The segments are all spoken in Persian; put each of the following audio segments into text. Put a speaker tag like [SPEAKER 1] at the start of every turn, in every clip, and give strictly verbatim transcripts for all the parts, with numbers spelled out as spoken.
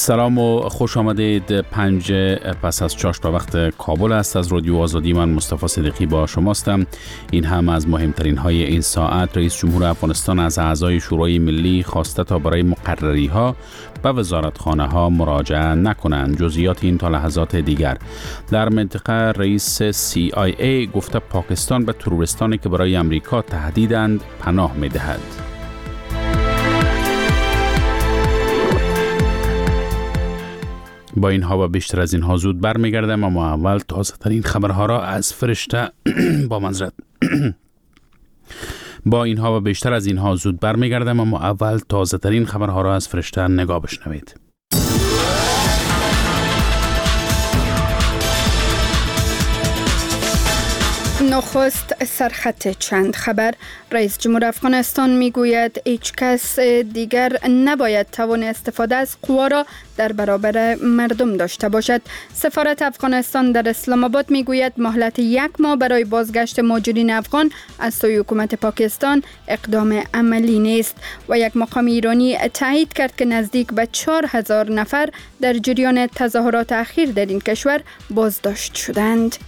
[SPEAKER 1] سلام و خوش آمدید. پنج پس از چاشت به وقت کابل است. از رادیو آزادی من مصطفی صدیقی با شماستم. این هم از مهمترین های این ساعت. رئیس جمهور افغانستان از اعضای شورای ملی خواسته تا برای مقرری ها به وزارتخانه ها مراجعه نکنند. جزئیات این تا لحظات دیگر. در منطقه رئیس سی آی ای گفته پاکستان به تروریستانی که برای امریکا تهدیدند پناه می دهد. با اینها و بیشتر از اینها زود برمیگردم، اما اول تازه ترین خبرها را از فرشته با منظرت با اینها و بیشتر از اینها زود برمیگردم اما اول تازه ترین خبرها را از فرشته نگاه بشنوید.
[SPEAKER 2] نخست سرخط چند خبر. رئیس جمهور افغانستان میگوید هیچ کس دیگر نباید توان استفاده از قوا را در برابر مردم داشته باشد. سفارت افغانستان در اسلام آباد میگوید مهلت یک ماه برای بازگشت مهاجرین افغان از سوی حکومت پاکستان اقدام عملی نیست. و یک مقام ایرانی تایید کرد که نزدیک به چهار هزار نفر در جریان تظاهرات اخیر در این کشور بازداشت شدند.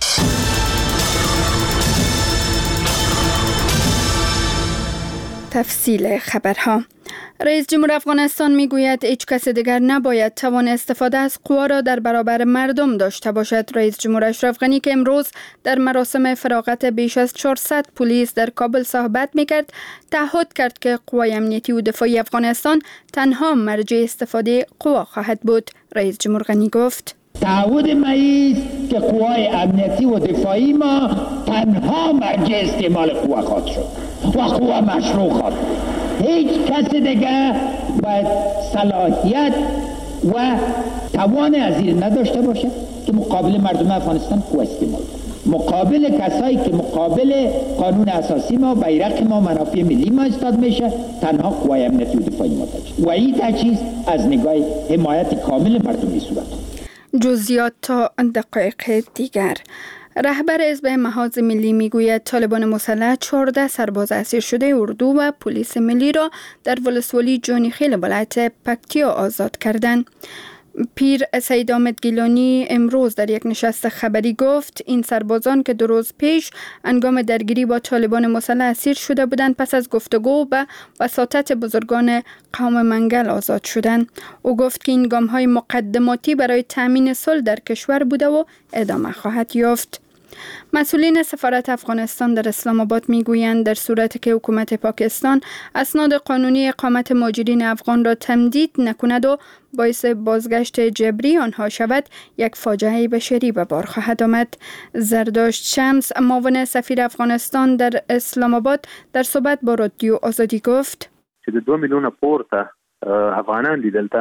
[SPEAKER 2] تفصیل خبرها. رئیس جمهور افغانستان میگوید هیچ کس دیگر نباید توان استفاده از قوا را در برابر مردم داشته باشد. رئیس جمهور اشرف غنی که امروز در مراسم فراغت بیش از چهارصد پلیس در کابل صحبت میکرد، تعهد کرد که قوای امنیتی و دفاعی افغانستان تنها مرجع استفاده قوا خواهد بود. رئیس جمهور غنی گفت:
[SPEAKER 3] تعهد ما است که قوای امنیتی و دفاعی ما تنها مرجع استعمال قوا خواهد شد و قوا مشروع خواهد. هیچ کس دیگه باید صلاحیت و توان از این نداشته باشد که مقابل مردم افغانستان قوا استعمال کنه. مقابل کسایی که مقابل قانون اساسی ما، بیرق ما، منافع ملی ما استاد میشه، تنها قوای امنیتی و دفاعی ما تجهیز و این تجهیز از نگاه حمایت کامل مردمی صورت.
[SPEAKER 2] جزئیات تا دقایق دیگر. رهبر حزب محاذ ملی میگوید طالبان مسلح چهارده سرباز اسیر شده اردو و پلیس ملی را در ولسوالی جانی خیل ولایت پکتیا آزاد کردند. پیر سید احمد گیلانی امروز در یک نشست خبری گفت این سربازان که دو روز پیش هنگام درگیری با طالبان مسلح اسیر شده بودند پس از گفتگو و وساطت بزرگان قوم منگل آزاد شدند. او گفت که این گام‌های مقدماتی برای تامین صلح در کشور بوده و ادامه خواهد یافت. مسئولین سفارت افغانستان در اسلام آباد میگویند در صورتی که حکومت پاکستان اسناد قانونی اقامت مهاجرین افغان را تمدید نکند و باعث بازگشت جبری آنها شود، یک فاجعه بشری به بار خواهد آمد. زرداشت شمس، معاون سفیر افغانستان در اسلام آباد، در صحبت با رادیو آزادی گفت:
[SPEAKER 4] چې د دوه میلیونه پورته افغانان دي دلته،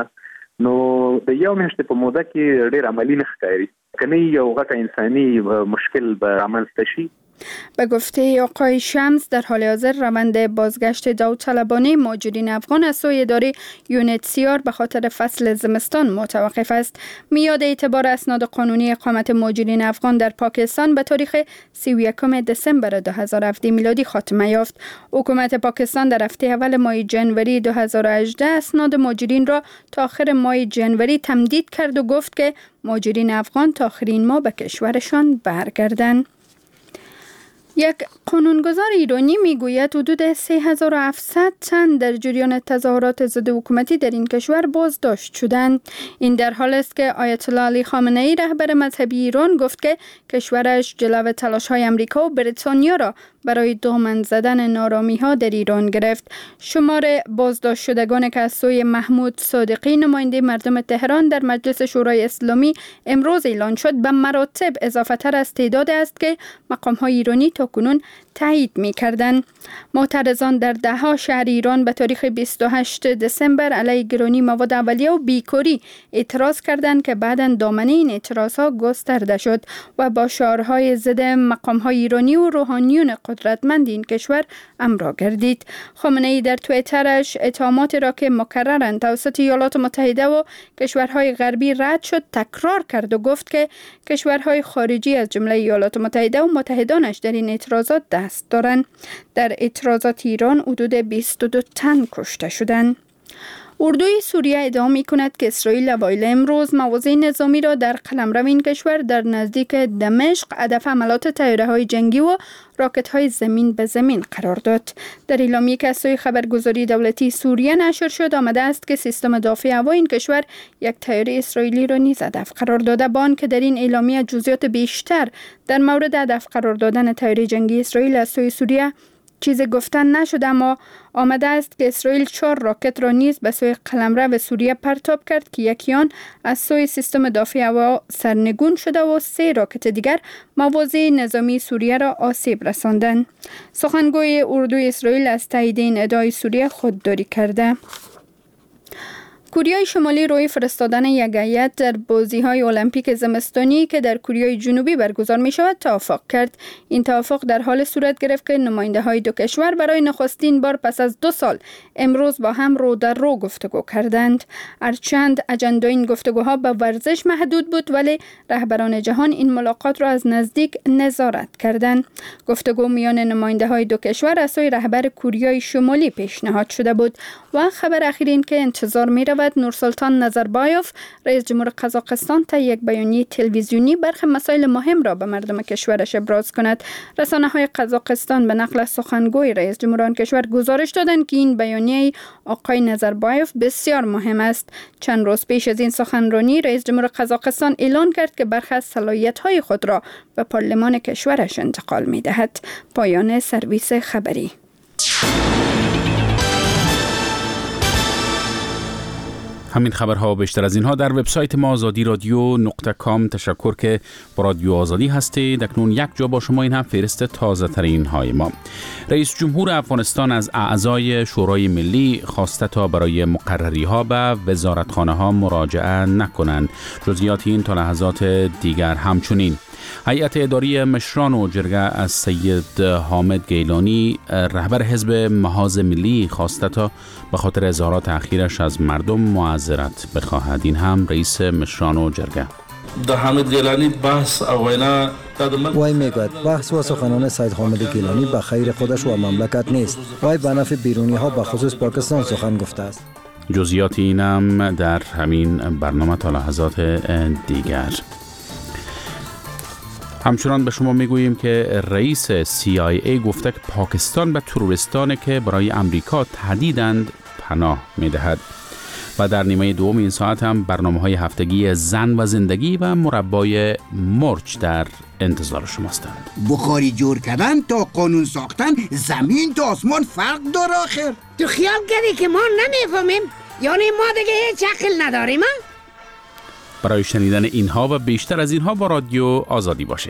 [SPEAKER 4] نو د یو میاشتې په موده کې ډېر عملي نه ښکاري. کنی یو غټ انسانی مشکل به رامنځته شي.
[SPEAKER 2] به گفته آقای شمس در حال حاضر روند بازگشت داوطلبانه مهاجرین افغان از سوی اداره یونیتسیار به خاطر فصل زمستان متوقف است. میاد اعتبار اسناد قانونی اقامت مهاجرین افغان در پاکستان به تاریخ سی و یکم دسامبر دو هزار و هفده میلادی خاتمه یافت. حکومت پاکستان در هفته اول ماه ژانویه دو هزار و هجده اسناد مهاجرین را تا آخر ماه ژانویه تمدید کرد و گفت که مهاجرین افغان تا آخرین ماه به کشورشان برگردند. یک قانونگذار ایرانی میگوید حدود سه هزار و هفتصد تن در جریان تظاهرات ضد حکومتی در این کشور بازداشت شدند. این در حال است که آیت الله علی خامنه ای رهبر مذهبی ایران گفت که کشورش جلو تلاش‌های آمریکا و بریتانیا را برای دامن زدن نارامی‌ها در ایران گرفت. شمار بازداشت شدگان که از سوی محمود صادقی نماینده مردم تهران در مجلس شورای اسلامی امروز اعلان شد به مراتب اضافه تر از تعداد است که مقام‌های ایرانی تا کنون تایید می‌کردند. معترضان در ده ها شهر ایران به تاریخ بیست و هشتم دسامبر علیه گرانی مواد اولیه و بیکاری اعتراض کردند که بعداً دامنه این اعتراضها گسترده شد و با شعارهای ضد مقام‌های ایرانی و روحانیون قدرتمند این کشور امرا گردید. خامنه ای در توییترش اتهامات را که مکرراً توسط ایالات متحده و کشورهای غربی رد شد تکرار کرد و گفت که کشورهای خارجی از جمله ایالات متحده و متحدانش در این اعتراضات دست دارند. در اعتراضات ایران حدود بیست و دو تن کشته شدند. اردوی سوریه ادعا می کند که اسرائیل اوایل امروز مواضع نظامی را در قلمرو این کشور در نزدیک دمشق هدف عملات طیاره‌های جنگی و راکت‌های زمین به زمین قرار داد. در اعلامیه‌ای که از سوی خبرگزاری دولتی سوریه نشر شد آمده است که سیستم دفاع هوا این کشور یک طیاره اسرائیلی را نیز هدف قرار داده، با آنکه در این اعلامیه جزئیات بیشتر در مورد هدف قرار دادن طیاره جنگی اسرائیل از سوی سوریه چیز گفتن نشد، اما آمده است که اسرائیل چهار راکت را نیز به سوی قلمرو سوریه پرتاب کرد که یکی آن از سوی سیستم دفاع هوا سرنگون شده و سه راکت دیگر مواضع نظامی سوریه را آسیب رساندند. سخنگوی اردوی اسرائیل از تایید این ادعای سوریه خودداری کرده. کره شمالی روی فرستادن یک هیئت در بازی‌های المپیک زمستانی که در کره جنوبی برگزار می‌شود توافق کرد. این توافق در حال صورت گرفت که نماینده‌های دو کشور برای نخستین بار پس از دو سال امروز با هم رو در رو گفتگو کردند. هرچند اجندا این گفتگوها به ورزش محدود بود، ولی رهبران جهان این ملاقات را از نزدیک نظارت کردند. گفتگو میان نماینده‌های دو کشور از سوی رهبر کره شمالی پیشنهاد شده بود و خبر اخیر این که انتظار می‌رود نورسلطان نظربایف رئیس جمهور قزاقستان تا یک بیانیه تلویزیونی برخی مسائل مهم را به مردم کشورش ابراز کند. رسانه‌های قزاقستان به نقل از سخنگوی رئیس جمهور آن کشور گزارش دادند که این بیانیه آقای نظربایف بسیار مهم است. چند روز پیش از این سخنرانی رئیس جمهور قزاقستان اعلان کرد که برخی از صلاحیت‌های خود را به پارلمان کشورش انتقال می‌دهد. پایان سرویس خبری.
[SPEAKER 1] همین خبرها و بیشتر از اینها در وبسایت ما آزادی رادیو نقطه کام. تشکر که با رادیو آزادی هستید. اکنون یک جا با شما این هم فهرست تازه ترین های ما. رئیس جمهور افغانستان از اعضای شورای ملی خواسته تا برای مقرری ها به وزارتخانه ها مراجعه نکنند. جزئیات این تا لحظات دیگر همچنین. هیئت اداری مشران و جرگه از سید حامد گیلانی رهبر حزب محاذ ملی خواسته تا به خاطر اظهارات اخیرش از مردم معذرت بخواهد. این هم رئیس مشران و جرگه.
[SPEAKER 5] د حامد گیلانی بحث او وینا
[SPEAKER 6] وای میگوید بحث و سخنان سید حامد گیلانی به خیر خودش و مملکت نیست. وای به نفع بیرونی ها به خصوص پاکستان سخن گفته است.
[SPEAKER 1] جزئیات اینم در همین برنامه تا لحظات دیگر. همچنان به شما میگوییم که رئیس سی آی ای گفته که پاکستان به تروریستانی که برای امریکا تهدیدند پناه میدهد. و در نیمه دوم این ساعت هم برنامه‌های هفتگی زن و زندگی و مربای مرچ در انتظار شماستند.
[SPEAKER 7] بخاری جور کردن تا قانون ساختن زمین تا آسمان فرق داره آخر.
[SPEAKER 8] تو خیال کردی که ما نمیفهمیم؟ یعنی ما دیگه هیچ عقل نداریم؟
[SPEAKER 1] برای شنیدن اینها و بیشتر از اینها با رادیو آزادی باشید.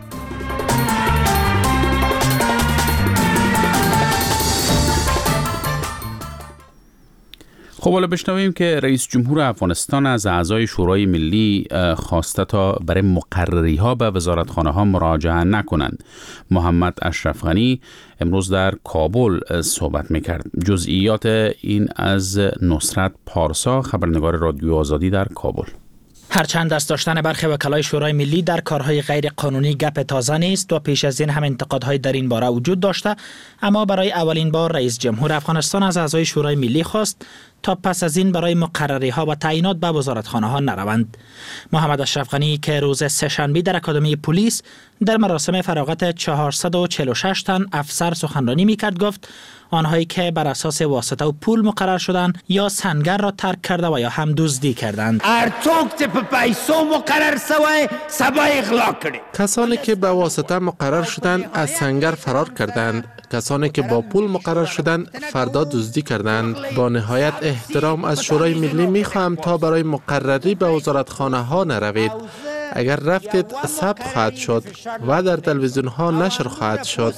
[SPEAKER 1] خب حالا بشنویم که رئیس جمهور افغانستان از اعضای شورای ملی خواسته تا برای مقرری ها به وزارتخانه ها مراجعه نکنند. محمد اشرف غنی امروز در کابل صحبت میکرد. جزئیات این از نصرت پارسا، خبرنگار رادیو آزادی در کابل.
[SPEAKER 9] هرچند دست داشتن برخی وکلای شورای ملی در کارهای غیر قانونی گپ تازه نیست و پیش از این هم انتقادهای در این باره وجود داشته، اما برای اولین بار رئیس جمهور افغانستان از اعضای شورای ملی خواست تا پس از این برای مقرری ها و تعیینات به وزارتخانه ها نروند. محمد اشرف غنی که روز سه‌شنبه در اکادمی پلیس در مراسم فراغت چهارصد و چهل و شش تن افسر سخنرانی میکرد گفت آنهایی که بر اساس واسطه و پول مقرر شدند یا سنگر را ترک کرده و یا هم دزدی کردند.
[SPEAKER 7] ارتوک په پیسو مقرر سوی سبا اغلا کړي.
[SPEAKER 10] کسانی که به واسطه مقرر شدند از سنگر فرار کردند. کسانی که با پول مقرر شدند فردا دزدی کردند. با نهایت احترام از شورای ملی میخواهم تا برای مقرری به وزارتخانه ها نروید. اگر رفتید ثبت خواهد شد و در تلویزیون ها نشر خواهد شد.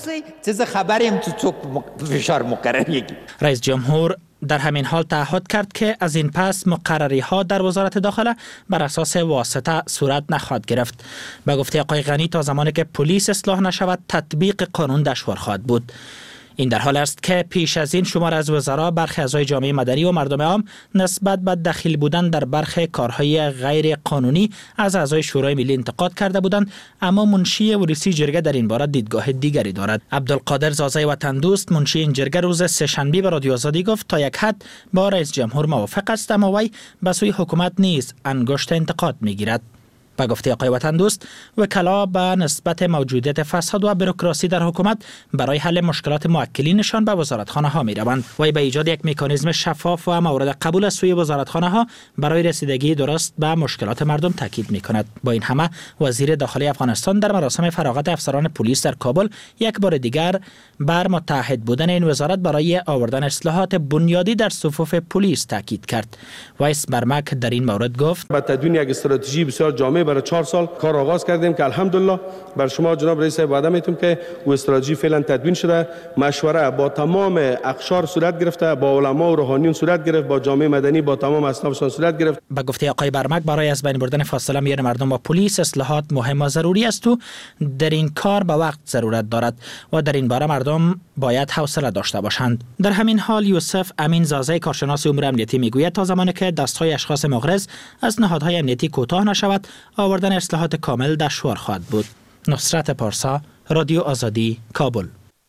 [SPEAKER 9] رئیس جمهور در همین حال تعهد کرد که از این پس مقرری ها در وزارت داخله بر اساس واسطه صورت نخواهد گرفت. به گفته آقای غنی تا زمانی که پلیس اصلاح نشود تطبیق قانون دشوار خواهد بود. این در حال است که پیش از این شمار از وزرا، برخی اعضای جامعه مدنی و مردم عام نسبت به دخیل بودن در برخی کارهای غیر قانونی از اعضای شورای ملی انتقاد کرده بودند، اما منشی ورسی جرگه در این باره دیدگاه دیگری دارد. عبدالقادر زازای وطن دوست، منشی این جرگه، روز سه‌شنبه به رادیو آزادی گفت تا یک حد با رئیس جمهور موافق است، اما وی به سوی حکومت نیز انگشت انتقاد میگیرد. با گفته آقای وطن دوست، وکلا به نسبت موجودیت فساد و بروکراسی در حکومت برای حل مشکلات موکلینشان به وزارتخانه ها می روند. وی به ایجاد یک مکانیزم شفاف و مورد قبول از سوی وزارتخانه ها برای رسیدگی درست به مشکلات مردم تاکید می کند. با این همه وزیر داخلی افغانستان در مراسم فراغت افسران پلیس در کابل یک بار دیگر بر متحد بودن این وزارت برای آوردن اصلاحات بنیادی در صفوف پلیس تاکید کرد. ویس برمک در این مورد گفت:
[SPEAKER 11] با تدوین یک استراتژی بسیار جامع برای چهار سال کار آغاز کردیم که الحمدلله بر شما جناب رئیس وعده میتونم که و استراتژی فعلا تدوین شده، مشوره با تمام اقشار صورت گرفته، با علما و روحانیون صورت گرفت، با جامعه مدنی، با تمام اصنافشان صورت گرفت.
[SPEAKER 9] به گفته آقای برمک، برای از بین بردن فاصله میان مردم و پلیس اصلاحات مهم و ضروری است و در این کار به وقت ضرورت دارد و در این باره مردم باید حوصله داشته باشند. در همین حال یوسف امین زازه، کارشناس امور امنیتی، میگوید تا زمانی که دستهای اشخاص مغرض از نهادهای امنیتی کوتاه نشود، آوردن اصلاحات کامل دشوار خواهد بود. نصرت پارسا، رادیو آزادی، کابل.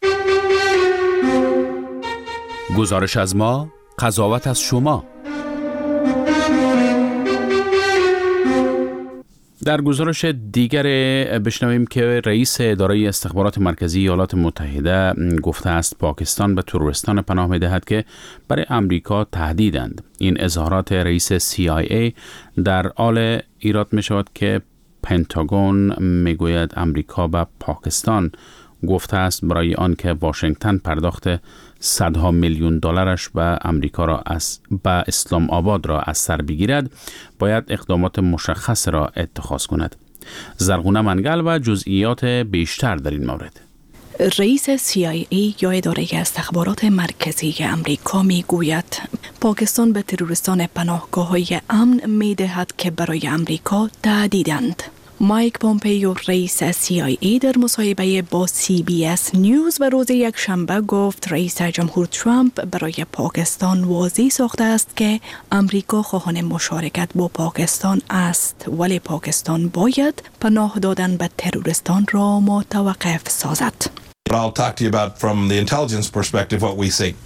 [SPEAKER 1] گزارش از ما، قضاوت از شما. در گزارش دیگر بشنویم که رئیس اداره استخبارات مرکزی ایالات متحده گفته است پاکستان به تروریستان پناه می‌دهد که برای امریکا تهدیدند. این اظهارات رئیس سی آی ای در حال ایراد می شود که پنتاگون میگوید امریکا به پاکستان گفته است برای آن که واشنگتن پرداخت صدها میلیون دلارش به امریکا را از به اسلام آباد را از سر بگیرد، باید اقدامات مشخص را اتخاذ کند. زرغونه منگل و جزئیات بیشتر در این مورد.
[SPEAKER 12] رئیس سی آی ای یا اداره استخبارات مرکزی امریکا می گوید پاکستان به تروریستان پناهگاه‌های امن می دهد که برای امریکا تهدیدند. مایک پومپیو، رئیس سی آی ای، در مصاحبه با سی بی اس نیوز و روز یک شنبه گفت رئیس جمهور ترامپ برای پاکستان واضح ساخته است که امریکا خواهان مشارکت با پاکستان است، ولی پاکستان باید پناه دادن به تروریستان را متوقف سازد.
[SPEAKER 13] I'll talk to you about from the intelligence perspective what we see.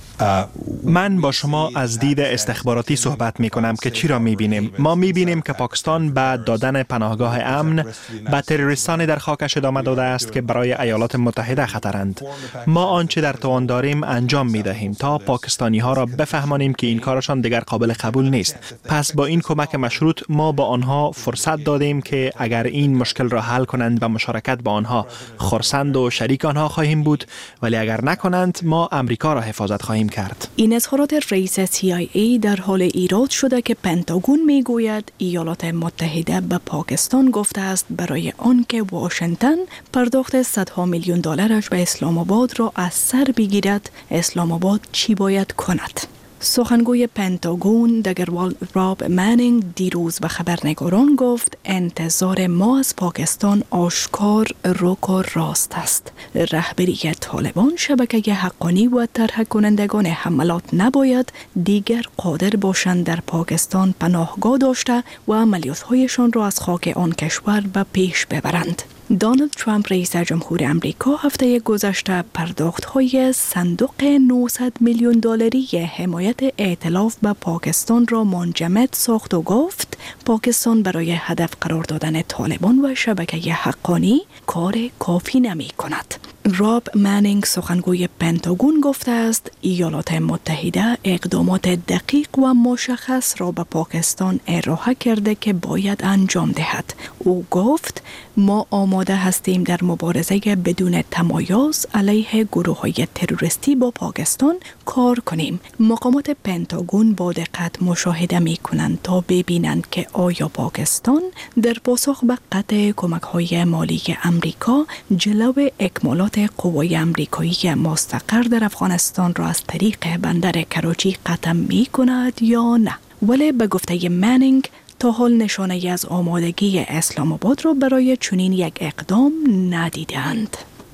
[SPEAKER 14] من با شما از دید استخباراتی صحبت می کنم که چی را می بینیم. ما می بینیم که پاکستان به دادن پناهگاه امن به تروریستانی در خاکش ادامه داده است که برای ایالات متحده خطرند. ما آنچه در توان داریم انجام می دهیم تا پاکستانی ها را بفهمانیم که این کارشان دیگر قابل قبول نیست. پس با این کمک مشروط ما با آنها فرصت دادیم که اگر این مشکل را حل کنند و مشارکت با آنها، خرسند و شریک آنها خواهیم بود، ولی اگر نکنند ما امریکا را حفاظت خواهیم کرد.
[SPEAKER 12] این اظهارات رئیس سی آی ای در حال ایراد شده که پنتاگون میگوید ایالات متحده به پاکستان گفته است برای آنکه واشنگتن پرداخت صدها میلیون دلارش به اسلام آباد را از سر بگیرد، اسلام آباد چی باید کند؟ سخنگوی پنتاگون دگروال راب منینگ دیروز به خبرنگاران گفت انتظار ما از پاکستان آشکار، رک و راست است. رهبری طالبان، شبکه حقانی و طرح کنندگان حملات نباید دیگر قادر باشند در پاکستان پناهگاه داشته و عملیات‌هایشان را از خاک آن کشور به پیش ببرند. دونالد ترامپ، رئیس جمهور امریکا، هفته گذشته پرداخت‌های صندوق نهصد میلیون دلاری حمایت ائتلاف به پاکستان را منجمد ساخت و گفت پاکستان برای هدف قرار دادن طالبان و شبکه حقانی کار کافی نمی کند. راب منینگ، سخنگوی پنتاگون، گفته است ایالات متحده اقدامات دقیق و مشخص را به پاکستان ارائه کرده که باید انجام دهد. او گفت ما آماده هستیم در مبارزه بدون تمایز علیه گروه‌های تروریستی با پاکستان کار کنیم. مقامات پنتاگون با دقت مشاهده می کنند تا ببینند که آیا پاکستان در پاسخ به قطع کمک‌های مالی امریکا جلو اکمالات قوای امریکایی مستقر در افغانستان را از طریق بندر کراچی قطع می کند یا نه. ولی به گفته منینگ تا حال نشانه از آمادگی اسلام آباد را برای چنین یک اقدام ندیدند.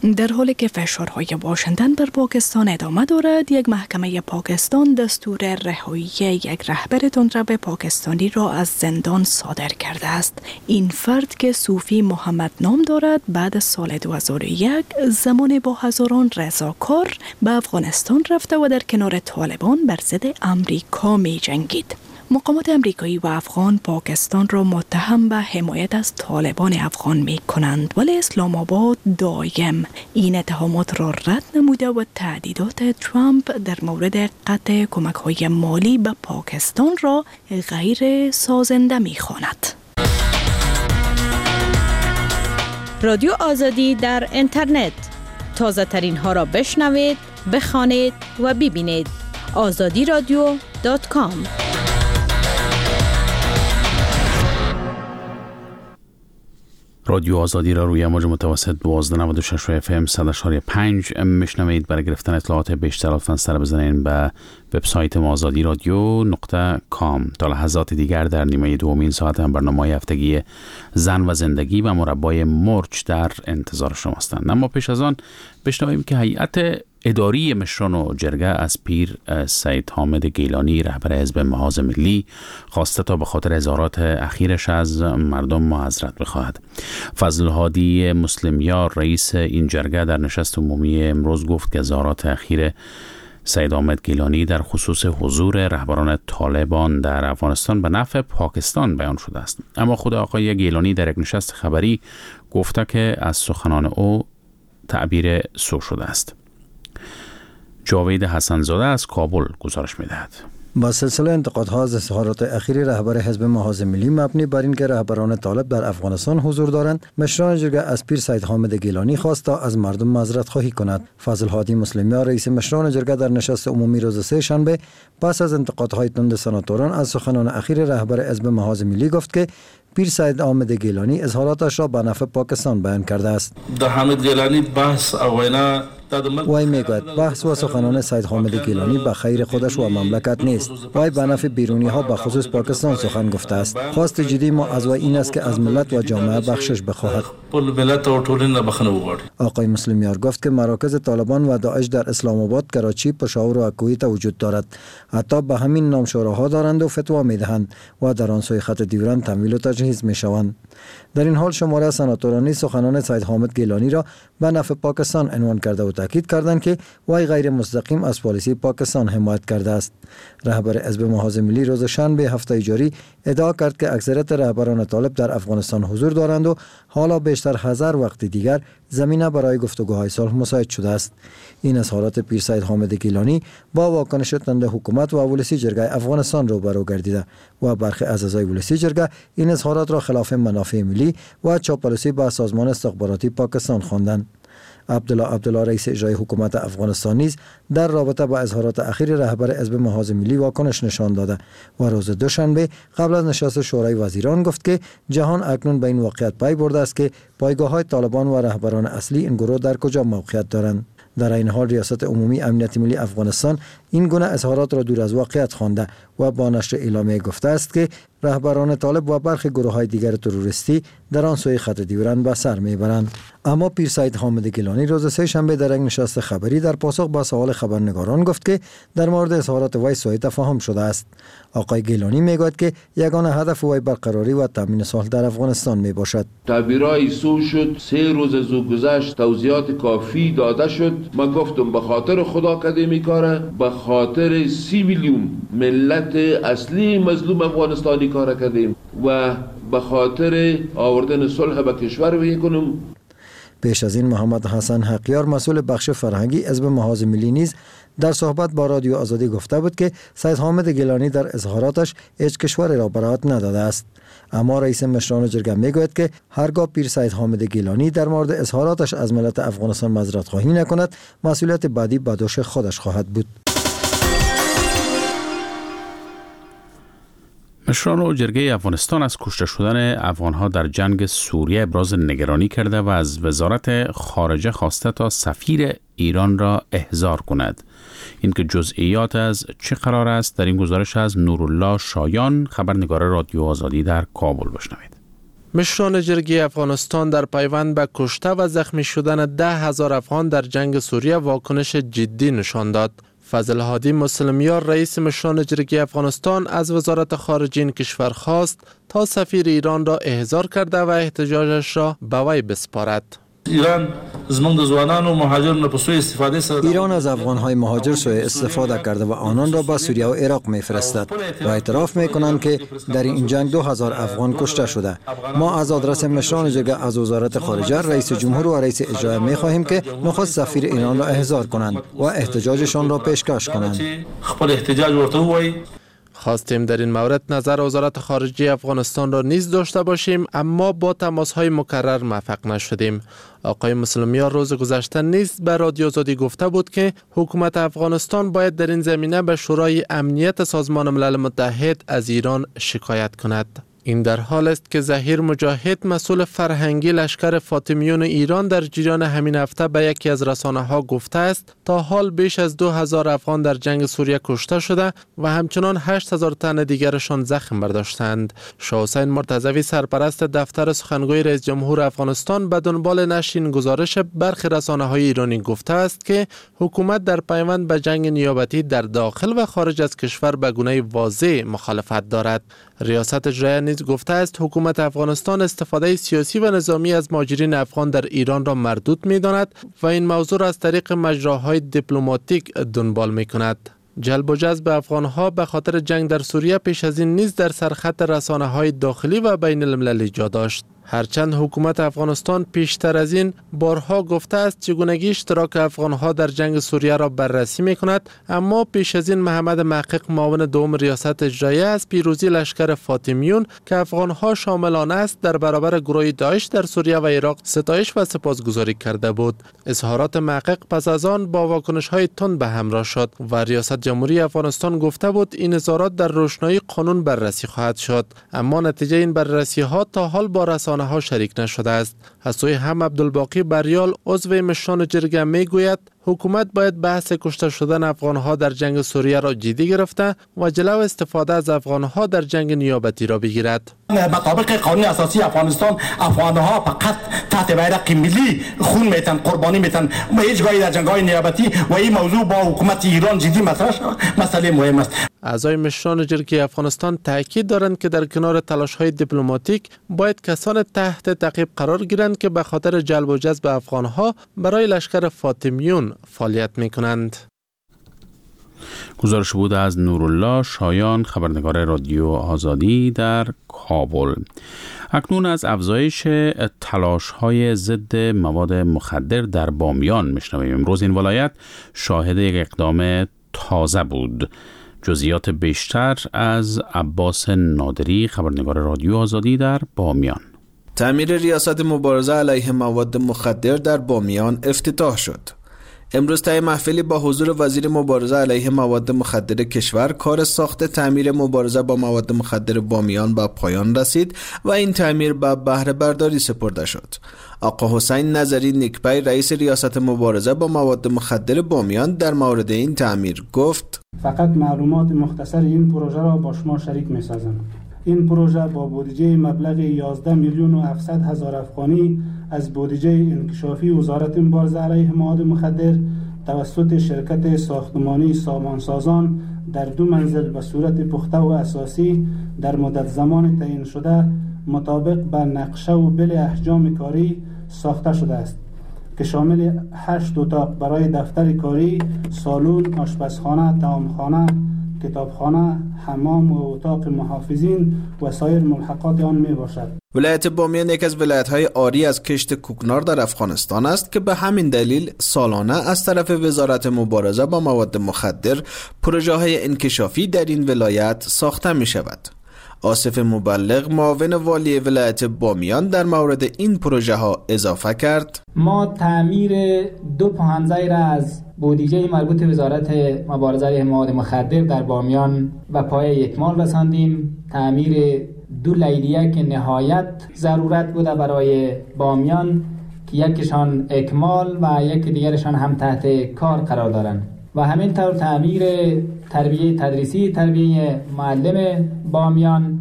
[SPEAKER 12] در حالی که فشارهای واشنگتن بر پاکستان ادامه دارد، یک محکمه پاکستان دستور رهایی یک رهبر تندرو پاکستانی را از زندان صادر کرده است. این فرد که صوفی محمد نام دارد، بعد از سال دو هزار و یک زمان با هزاران رضاکار به افغانستان رفته و در کنار طالبان بر ضد امریکا می جنگید. مقامات امریکایی و افغان پاکستان را متهم به حمایت از طالبان افغان می کنند، ولی اسلام آباد دایم این اتهامات را رد نموده و تهدیدات ترامپ در مورد قطع کمک های مالی به پاکستان را غیر سازنده می خواند.
[SPEAKER 15] رادیو آزادی در اینترنت، تازه ترین ها را بشنوید، بخوانید و ببینید. آزادی رادیو دات کام.
[SPEAKER 1] رادیو آزادی را روی موج متوسط دوازده نود و شش اف ام صد و شش پنج میشنوید. برای گرفتن اطلاعات بیشتر لطفاً سر بزنید به وبسایت ما آزادی رادیو نقطه کام. تا لحظات دیگر در نیمه دومین ساعت هم برنامه هفتگی زن و زندگی و مربای مرج در انتظار شما هستند. اما پیش از آن بشنویم که هیئت اداری مشران و جرگه از پیر سید حامد گیلانی رهبر حزب محاذ ملی خواسته تا به خاطر اظهارات اخیرش از مردم معذرت بخواهد. فضل هادی مسلمیار رئیس این جرگه در نشست عمومی امروز گفت که اظهارات اخیر سید حامد گیلانی در خصوص حضور رهبران طالبان در افغانستان به نفع پاکستان بیان شده است. اما خود آقای گیلانی در یک نشست خبری گفته که از سخنان او تعبیر سو شده است. جاوید حسنزاده از کابل گزارش می‌دهد.
[SPEAKER 6] با سلسله انتقادها از اظهارات اخیر رهبر حزب محاذ ملی مبنی بر اینکه رهبران طالب در افغانستان حضور دارند، مشران جرگه از پیر سید حامد گیلانی خواست تا از مردم معذرت خواهی کند. فضل هادی مسلمیار رئیس مشران جرگه در نشست عمومی روز سه شنبه پس از انتقادهای تند سناتوران از سخنان اخیر رهبر حزب محاذ ملی گفت که پیر سید حامد گیلانی اظهاراتش را به نفع پاکستان بیان کرده است.
[SPEAKER 5] در حامد گیلانی بحث و وینا
[SPEAKER 6] وی میگوید بحث و سخنان سید حامد گیلانی به خیر خودش و مملکت نیست. وی به نفع بیرونی ها به خصوص پاکستان سخن گفته است. خواست جدی ما از وی این است که از ملت و جامعه بخشش بخواهد.
[SPEAKER 5] ملت و ټولنه بخښنه وغواړي.
[SPEAKER 6] آقای مسلمیار گفت که مراکز طالبان و داعش در اسلام آباد، کراچی، پشاور و کویت وجود دارد. حتی به همین نام شوراها دارند و فتوا میدهند و در آن سوی خط دیوران تمویل و تجهیز میشوند. در این حال شماره سناتورانی سخنان سید حامد گیلانی را به نفع پاکستان عنوان کرده و تاکید کردند که وی غیر مستقیم از پالیسی پاکستان حمایت کرده است. رهبر حزب محاذ ملی روز شنبه هفته جاری ادعا کرد که اکثریت رهبران طالب در افغانستان حضور دارند و حالا بیشتر هزار وقت دیگر زمینه برای گفتگوهای صلح مساعد شده است. این اظهارات پیر سید حامد گیلانی با واکنش تند حکومت و ولسی جرگه افغانستان روبرو گردیده و برخی از اعضای ولسی جرگه این اظهارات را خلاف منافع ملی و چاپلوسی به سازمان استخباراتی پاکستان خواندند. عبدالله عبدالله رئیس اجرایی حکومت افغانستان نیز در رابطه با اظهارات اخیر رهبر حزب محاذ ملی واکنش نشان داده و روز دوشنبه قبل از نشست شورای وزیران گفت که جهان اکنون به این واقعیت پی برده است که پایگاه‌های طالبان و رهبران اصلی این گروه در کجا موقعیت دارند. در این حال ریاست عمومی امنیت ملی افغانستان این گونه اظهارات را دور از واقعیت خوانده و با نشر اعلامیه گفته است که رهبران طالب و برخی گروه‌های دیگر تروریستی در آن سوی خط دیورند به سر میبرند. اما پیر سید حامد گیلانی روز سه شنبه در یک نشست خبری در پاسخ به سوال خبرنگاران گفت که در مورد اظهارات وی سوء تفاهم شده است. آقای گیلانی میگوید که یگانه هدف وی برقراری و تامین صلح در افغانستان میباشد.
[SPEAKER 16] تعبیرای سو شد، سه روز از او گذشت، توضیحات کافی داده شد. من گفتم به خاطر خدا کده میکاره، به خاطر سی میلیون ملت اصلی مظلوم افغانستانی کار کردیم و به خاطر آوردن صلح به کشور میکنم.
[SPEAKER 6] پیش از این محمد حسن حقیار مسئول بخش فرهنگی حزب محاذ ملی نیز در صحبت با رادیو آزادی گفته بود که سید حامد گیلانی در اظهاراتش هیچ کشوری را برات نداده است. اما رئیس مشران جرگه میگوید که هرگاه پیر سید حامد گیلانی در مورد اظهاراتش از ملت افغانستان معذرت خواهی نکند، مسئولیت بعدی به دوش خودش خواهد بود.
[SPEAKER 1] مشران و جرگه افغانستان از کشته شدن افغانها در جنگ سوریه ابراز نگرانی کرده و از وزارت خارجه خواسته تا سفیر ایران را احضار کند. اینکه جزئیات از چه قرار است در این گزارش از نورالله شایان، خبرنگار رادیو آزادی در کابل بشنوید.
[SPEAKER 10] مشران جرگی افغانستان در پیوند به کشته و زخمی شدن ده هزار افغان در جنگ سوریه واکنش جدی نشان داد. فضل هادی مسلمیار رئیس مشران جرگی افغانستان از وزارت خارجه این کشور خواست تا سفیر ایران را احضار کرده و احتجاجش را به وی بسپارد.
[SPEAKER 5] ایران زمانگ زوانان و مهاجران په سوی استفاده سره
[SPEAKER 6] ایران از افغان‌های مهاجر سوء استفاده کرده و آنان را به سوریه و عراق می‌فرستد و اعتراف می‌کنند که در این جنگ دو هزار افغان کشته شده. ما از آدرس مشران جرگه از وزارت خارجه، رئیس جمهور و رئیس اجرایی می‌خواهیم که نخست سفیر ایران را احضار کنند و احتجاجشان را پیشکش کنند.
[SPEAKER 5] خپل احتجاج ورته وایي.
[SPEAKER 10] خواستیم در این مورد نظر وزارت خارجه افغانستان را نیز داشته باشیم، اما با تماس‌های مکرر موفق نشدیم. آقای مسلمیار روز گذشته نیز به رادیو آزادی گفته بود که حکومت افغانستان باید در این زمینه به شورای امنیت سازمان ملل متحد از ایران شکایت کند. این در حال است که ظهیر مجاهد مسئول فرهنگی لشکر فاطمیون ایران در جریان همین هفته به یکی از رسانه‌ها گفته است تا حال بیش از دو هزار افغان در جنگ سوریه کشته شده و همچنان هشت هزار تن دیگرشان زخم برداشتند. شاه حسین مرتضوی سرپرست دفتر سخنگوی رئیس جمهور افغانستان به دنبال نشر این گزارش برخی رسانه‌های ایرانی گفته است که حکومت در پیوند به جنگ نیابتی در داخل و خارج از کشور به گونه واضح مخالفت دارد. ریاست اجرایی نیز گفته است حکومت افغانستان استفاده سیاسی و نظامی از مهاجرین افغان در ایران را مردود می‌داند و این موضوع را از طریق مجراهای دیپلماتیک دنبال می‌کند. جلب و جذب افغان‌ها به خاطر جنگ در سوریه پیش از این نیز در سرخط رسانه‌های داخلی و بین المللی جا داشت. هرچند حکومت افغانستان پیشتر از این بارها گفته است چگونگی اشتراک افغان‌ها در جنگ سوریه را بررسی می‌کند، اما پیش از این محمد محقق معاون دوم ریاست اجرایی از پیروزی لشکر فاطمیون که افغان‌ها شامل آن است در برابر گروه داعش در سوریه و عراق ستایش و سپاسگزاری کرده بود. اظهارات محقق پس از آن با واکنش‌های تند به همراه شد و ریاست جمهوری افغانستان گفته بود این اظهارات در روشنایی قانون بررسی خواهد شد، اما نتیجه این بررسی‌ها تا حال با رسانه‌ها ها شریک نشده است. از سوی هم عبدالباقی بریال عضو مشران جرگه میگوید حکومت باید بحث کشته شدن افغان‌ها در جنگ سوریه را جدی گرفته و جلو استفاده از افغان‌ها در جنگ نیابتی را بگیرد.
[SPEAKER 17] مطابق قانون اساسی افغانستان افغان‌ها فقط تحت بیرق ملی خون میتن، قربانی میتن و هیچ گاهی در جنگ‌های نیابتی و این موضوع با حکومت ایران جدی مطرح شود. مسئله مهم است.
[SPEAKER 10] اعضای مشران جرگه افغانستان تاکید دارند که در کنار تلاش‌های دیپلماتیک باید کسان تحت تعقیب قرار گیرند که به خاطر جلب و جذب افغان‌ها برای لشکر فاطمیون فعالیت می‌کنند.
[SPEAKER 1] گزارش بود از نورالله شایان، خبرنگار رادیو آزادی در کابل. اکنون از افزایش تلاش‌های ضد مواد مخدر در بامیان میشنویم. امروز این ولایت شاهد یک اقدام تازه بود. جزئیات بیشتر از عباس نادری، خبرنگار رادیو آزادی در بامیان.
[SPEAKER 18] تعمیر ریاست مبارزه علیه مواد مخدر در بامیان افتتاح شد. امروز طی محفلی با حضور وزیر مبارزه علیه مواد مخدر کشور کار ساخت تعمیر مبارزه با مواد مخدر بامیان به پایان رسید و این تعمیر به بهره برداری سپرده شد. آقا حسین نظری نیکپی رئیس ریاست مبارزه با مواد مخدر بامیان در مورد این تعمیر گفت:
[SPEAKER 19] فقط معلومات مختصر این پروژه را با شما شریک می‌سازم. این پروژه با بودجه مبلغ یازده میلیون و هفتصد هزار افغانی از بودجه انکشافی وزارت مبارزه علیه مواد مخدر توسط شرکت ساختمانی سامانسازان در دو منزل به صورت پخته و اساسی در مدت زمان تعیین شده مطابق به نقشه و بل احجام کاری ساخته شده است که شامل هشت اتاق برای دفتر کاری، سالن، آشپزخانه، طعامخانه، کتابخانه، حمام و اتاق محافظین و سایر ملحقات آن می باشد.
[SPEAKER 18] ولایت بامیان یک از ولایت‌های عاری از کشت کوکنار در افغانستان است که به همین دلیل سالانه از طرف وزارت مبارزه با مواد مخدر پروژه‌های انکشافی در این ولایت ساخته می شود. آصف مبلغ معاون والی ولایت بامیان در مورد این پروژه ها اضافه کرد:
[SPEAKER 20] ما تعمیر دو پهن‌زیر از بودجه مربوط وزارت مبارزه علیه مواد مخدر در بامیان و پای اکمال رساندیم. تعمیر دو لیلیه که نهایت ضرورت بوده برای بامیان که یکیشان اکمال و یک دیگرشان هم تحت کار قرار دارند و همینطور تعمیر تربیه تدریسی تربیه معلم بامیان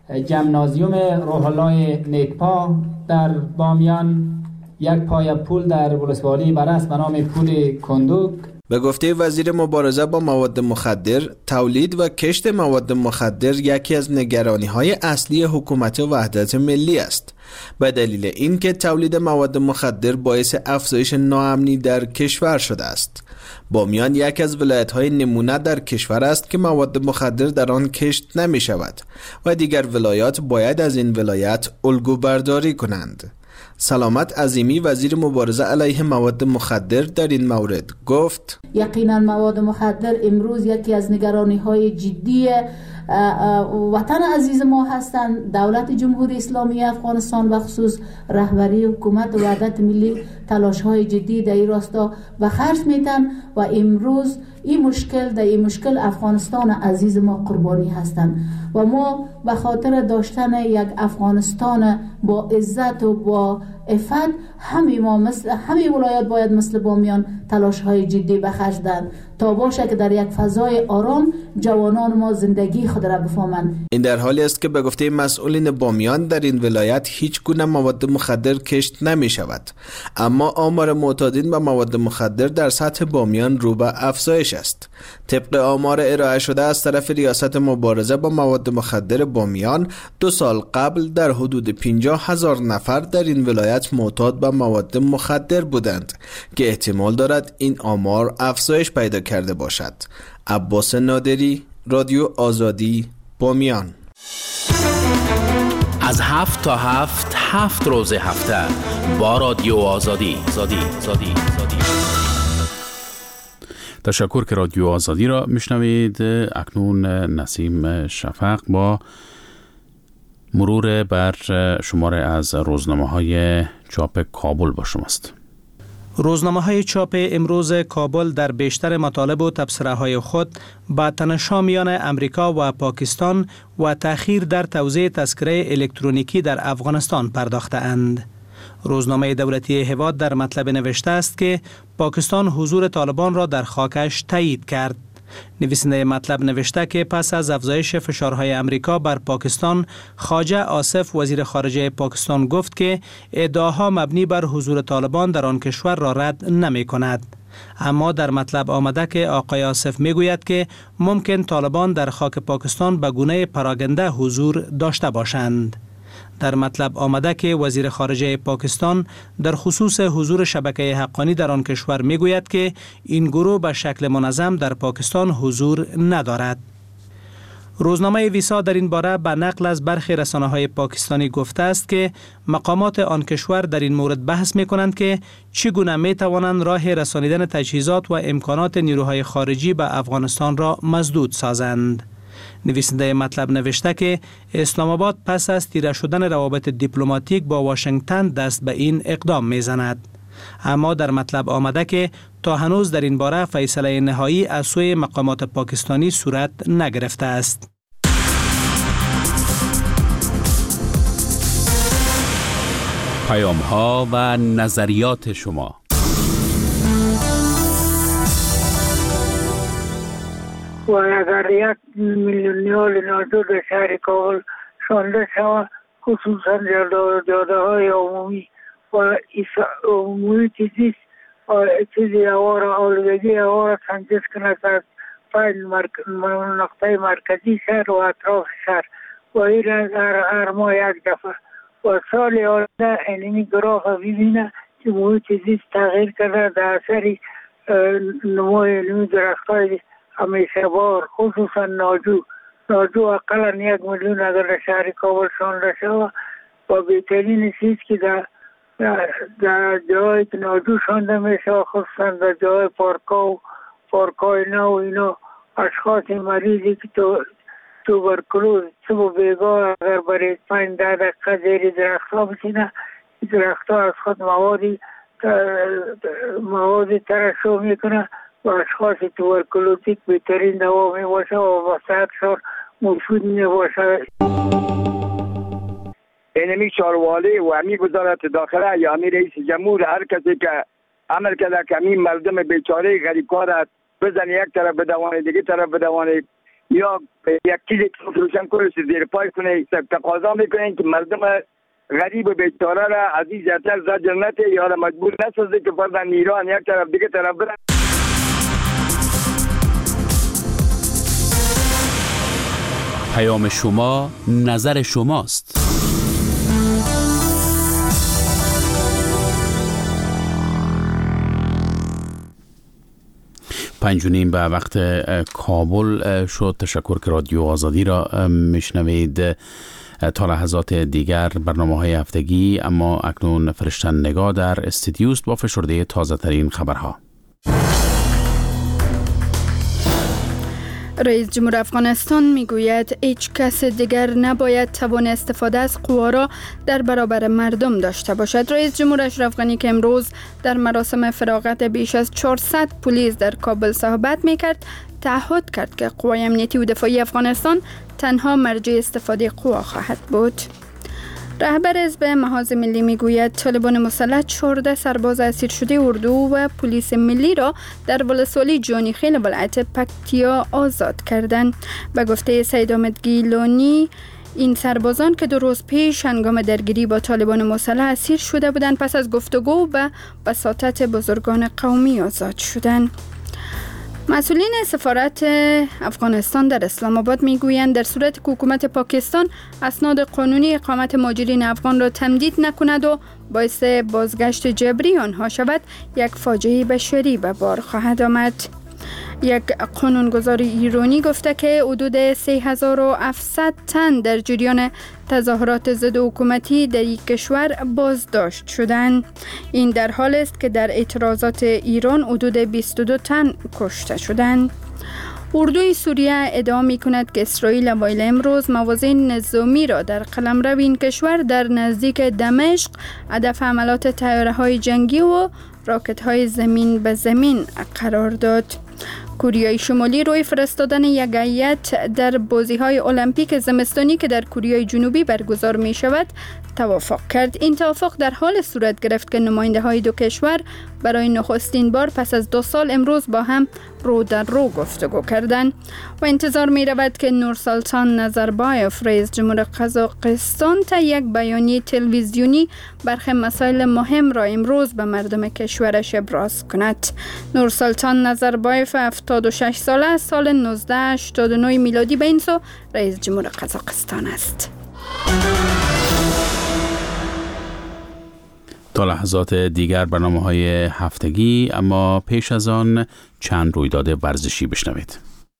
[SPEAKER 20] جمنازیوم روح الله نیکپا در بامیان، یک پای پول در ولسوالی برس به نام پول کندوک.
[SPEAKER 18] به گفته وزیر مبارزه با مواد مخدر، تولید و کشت مواد مخدر یکی از نگرانی‌های اصلی حکومت وحدت ملی است. به دلیل اینکه تولید مواد مخدر باعث افزایش ناامنی در کشور شده است. بامیان یکی از ولایت‌های نمونه در کشور است که مواد مخدر در آن کشت نمی شود و دیگر ولایات باید از این ولایت الگو برداری کنند. سلامت عظیمی وزیر مبارزه علیه مواد مخدر در این مورد گفت:
[SPEAKER 21] یقینا مواد مخدر امروز یکی از نگرانی‌های جدی وطن عزیز ما هستند. دولت جمهوری اسلامی افغانستان و خصوص رهبری حکومت وحدت ملی تلاش‌های جدی در این راستا و خرج میتن و امروز این مشکل در این مشکل افغانستان عزیز ما قربانی هستند و ما به خاطر داشتن یک افغانستان با عزت و با عفت همه ما مثل همه ولایات باید مثل بامیان تلاش‌های جدی بخرج دهند تا باشه که در یک فضای آرام جوانان ما زندگی خود را بفهمند.
[SPEAKER 18] این در حالی است که به گفته مسئولین بامیان در این ولایت هیچ گونه مواد مخدر کشت نمی شود، اما آمار معتادین به مواد مخدر در سطح بامیان رو به افزایش است. طبق آمار ارائه شده از طرف ریاست مبارزه با مواد مخدر بامیان، دو سال قبل در حدود پنجاه هزار نفر در این ولایت معتاد به مواد مخدر بودند که احتمال دارد این آمار افزایش پیدا کرده باشد. عباس نادری، رادیو آزادی، بامیان.
[SPEAKER 1] از هفت تا هفت هفت روز هفته با رادیو آزادی. آزادی. آزادی. آزادی. تشکر که رادیو آزادی را میشنوید. اکنون نسیم شفق با مرور بر شماره از روزنامه‌های چاپ کابل با شماست.
[SPEAKER 22] روزنامه‌های چاپ امروز کابل در بیشتر مطالب و تبصره‌های خود با تنش‌ها میان امریکا و پاکستان و تأخیر در توزیع تذکره الکترونیکی در افغانستان پرداخته‌اند. روزنامه دولتی هواد در مطلب نوشته است که پاکستان حضور طالبان را در خاکش تایید کرد. نویسنده مطلب نوشته که پس از افزایش فشارهای امریکا بر پاکستان، خواجه آصف وزیر خارجه پاکستان گفت که ادعاها مبنی بر حضور طالبان در آن کشور را رد نمی کند. اما در مطلب آمده که آقای آصف می گوید که ممکن طالبان در خاک پاکستان به گونه پراگنده حضور داشته باشند. در مطلب آمده که وزیر خارجه پاکستان در خصوص حضور شبکه حقانی در آن کشور می گوید که این گروه به شکل منظم در پاکستان حضور ندارد. روزنامه ویسا در این باره به نقل از برخی رسانه‌های پاکستانی گفته است که مقامات آن کشور در این مورد بحث می کنند که چگونه می توانند راه رسانیدن تجهیزات و امکانات نیروهای خارجی به افغانستان را مسدود سازند. نویسنده مطلب نوشته که اسلام آباد پس از تیره شدن روابط دیپلماتیک با واشنگتن دست به این اقدام میزند. اما در مطلب آمده که تا هنوز در این باره فیصله نهایی از سوی مقامات پاکستانی صورت نگرفته است.
[SPEAKER 1] پیام ها و نظریات شما.
[SPEAKER 23] و اگر یک میلیونیال ناجور در شهر کابل شانده شود، خصوصا جاده های عمومی و عمومی چیزی چیزی هوا را آلودگی هوا را تنجیز کند از پایین نقطه مرکزی شهر و اطراف شهر و این را هر ماه یک دفعه و سال آینده اینمی گراف ببینه که محیط زیست تغییر کرده در اثر نموی علمی درخت های همیشه بار، خصوصا ناجو ناجو اقلا یک میلیون اگر در شهر کابل شانده شود و بهترین چیز که در در جایی که ناجو شانده میشه، خصوصا در جای پارکا و پارکای نو اینا، اشخاص مریضی که تو توبرکلوز صبح بیگاه اگر برای پنج ده دقیقه زیر درخت ها بشینه، درخت ها از خود موادی موادی ترشح میکنه و اشخاص توبرکلوزیک بهترین دوا می باشه و با صحتشان مفید می باشه.
[SPEAKER 24] اینمی چاروالی و همی وزارت داخله یا همی رئیس جمهور هر کسی که عمل کرده که همی مردم بیچاره غریبکار بزنی یک طرف بدوانه دیگه طرف بدوانه، یا یک چیزی که روشن کنه زیر پای کنه، تقاضا میکنین که مردم غریب و بیچاره را از این زیادتر زجر نده یا را مجبور نسازه که فردا ایران یک طرف دیگه طرف برن.
[SPEAKER 1] پیام شما، نظر شماست. پنج و نیم به وقت کابل شد. تشکر که رادیو آزادی را میشنوید. تا لحظات دیگر برنامه های هفتگی، اما اکنون فرشتن نگاه در استودیوست با فشرده تازه ترین خبرها.
[SPEAKER 2] رئیس جمهور افغانستان میگوید هیچ کس دیگر نباید توان استفاده از قوا را در برابر مردم داشته باشد. رئیس جمهور اشرف غنی که امروز در مراسم فراغت بیش از چهارصد پلیس در کابل صحبت میکرد، تعهد کرد که قوای امنیتی و دفاعی افغانستان تنها مرجع استفاده قوا خواهد بود. رهبر حزب محاذ ملی میگوید طالبان مسلح چهارده سرباز اسیر شده اردو و پلیس ملی را در ولسوالی جانی خیل ولایت پکتیا آزاد کردند. به گفته سید احمد گیلانی، این سربازان که دو روز پیش هنگام درگیری با طالبان مسلح اسیر شده بودند، پس از گفتگو و بساطت بزرگان قومی آزاد شدند. مسئولین سفارت افغانستان در اسلام آباد میگویند در صورت که حکومت پاکستان اسناد قانونی اقامت مهاجرین افغان را تمدید نکند و باعث بازگشت جبری آنها شود، یک فاجعه بشری به بار خواهد آمد. یک قانونگذار ایرانی گفته که حدود سه هزار و هفتصد تن در جریان تظاهرات ضد حکومتی در یک کشور بازداشت شدند. این در حال است که در اعتراضات ایران حدود بیست و دو تن کشته شدند. اردوی سوریه ادعا می کند که اسرائیل اوایل امروز موازین نظامی را در قلمرو این کشور در نزدیک دمشق هدف حملات طیاره‌های جنگی و راکت‌های زمین به زمین قرار داد. کره شمالی روی فرستادن یک هیئت در بازی‌های المپیک زمستانی که در کره جنوبی برگزار می شود توافق کرد. این توافق در حال صورت گرفت که نماینده‌های دو کشور برای نخستین بار پس از دو سال امروز با هم رو در رو گفتگو کردند و انتظار می رود که نورسلطان نظربایف رئیس جمهور قزاقستان تا یک بیانیه تلویزیونی برخی مسائل مهم را امروز به مردم کشورش ابراز کند. نورسلطان نظربایف هفتاد و شش ساله از سال نوزده هشتاد و نه میلادی به این سو رئیس جمهور قزاقستان است.
[SPEAKER 1] تا لحظات دیگر برنامه های هفتگی، اما پیش از آن چند رویداد ورزشی بشنوید.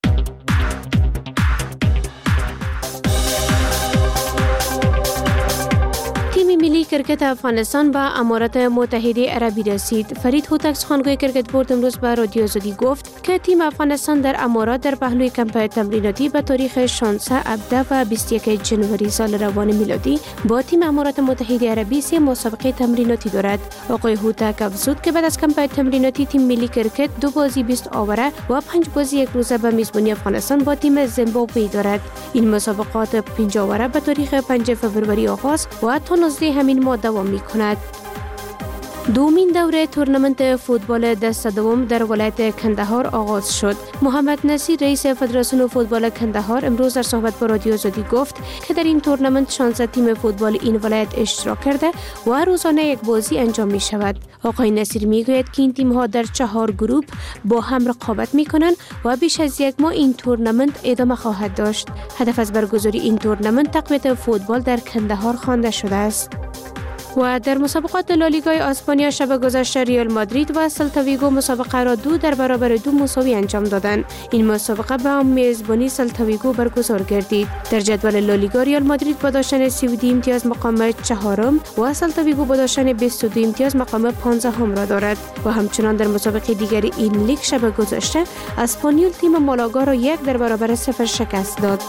[SPEAKER 3] ملی کرکت افغانستان به امارات متحده عربی رسید. فرید هوتک سخنگوی کرکت بورد امروز به رادیو آزادی گفت که تیم افغانستان در امارات در پهلوی کمپ تمریناتی به تاریخ شانزده، هفده و بیست و یک جنوری سال روان میلادی با تیم امارات متحده عربی سه مسابقه تمریناتی دارد. آقای هوتک افزود که بعد از کمپ تمریناتی تیم ملی کرکت دو بازی بیست آوره و پنج بازی یک روزه به میزبانی افغانستان با تیم زیمبابوه دارد. این مسابقات پنج آوره به تاریخ پنجم فوریه آغاز و تا نوزدهم همین ماه دوام می کند. دومین دوره تورنمنت فوتبال دست دوم در ولایت کندهار آغاز شد. محمد نصیر رئیس فدراسیون فوتبال کندهار امروز در صحبت با رادیو آزادی گفت که در این تورنمنت شانزده تیم فوتبال این ولایت اشتراک کرده و روزانه یک بازی انجام می شود. آقای نصیر می گوید که این تیم ها در چهار گروه با هم رقابت می کنند و بیش از یک ماه این تورنمنت ادامه خواهد داشت. هدف از برگزاری این تورنمنت تقویت فوتبال در کندهار خوانده شده است. و در مسابقات لالیگای اسپانیا شب گذشته ریال مادرید و سلتا ویگو مسابقه را دو در برابر دو مساوی انجام دادند. این مسابقه به میزبانی سلتا ویگو برگزار گردید. در جدول لالیگا ریال مادرید با داشتن سی و دو امتیاز مقام چهارم و سلتا ویگو با داشتن بیست و دو امتیاز مقام پانزدهم را دارد. و همچنان در مسابقه دیگری این لیگ شب گذشته اسپانیول تیم مالاگا را یک در برابر صفر شکست داد.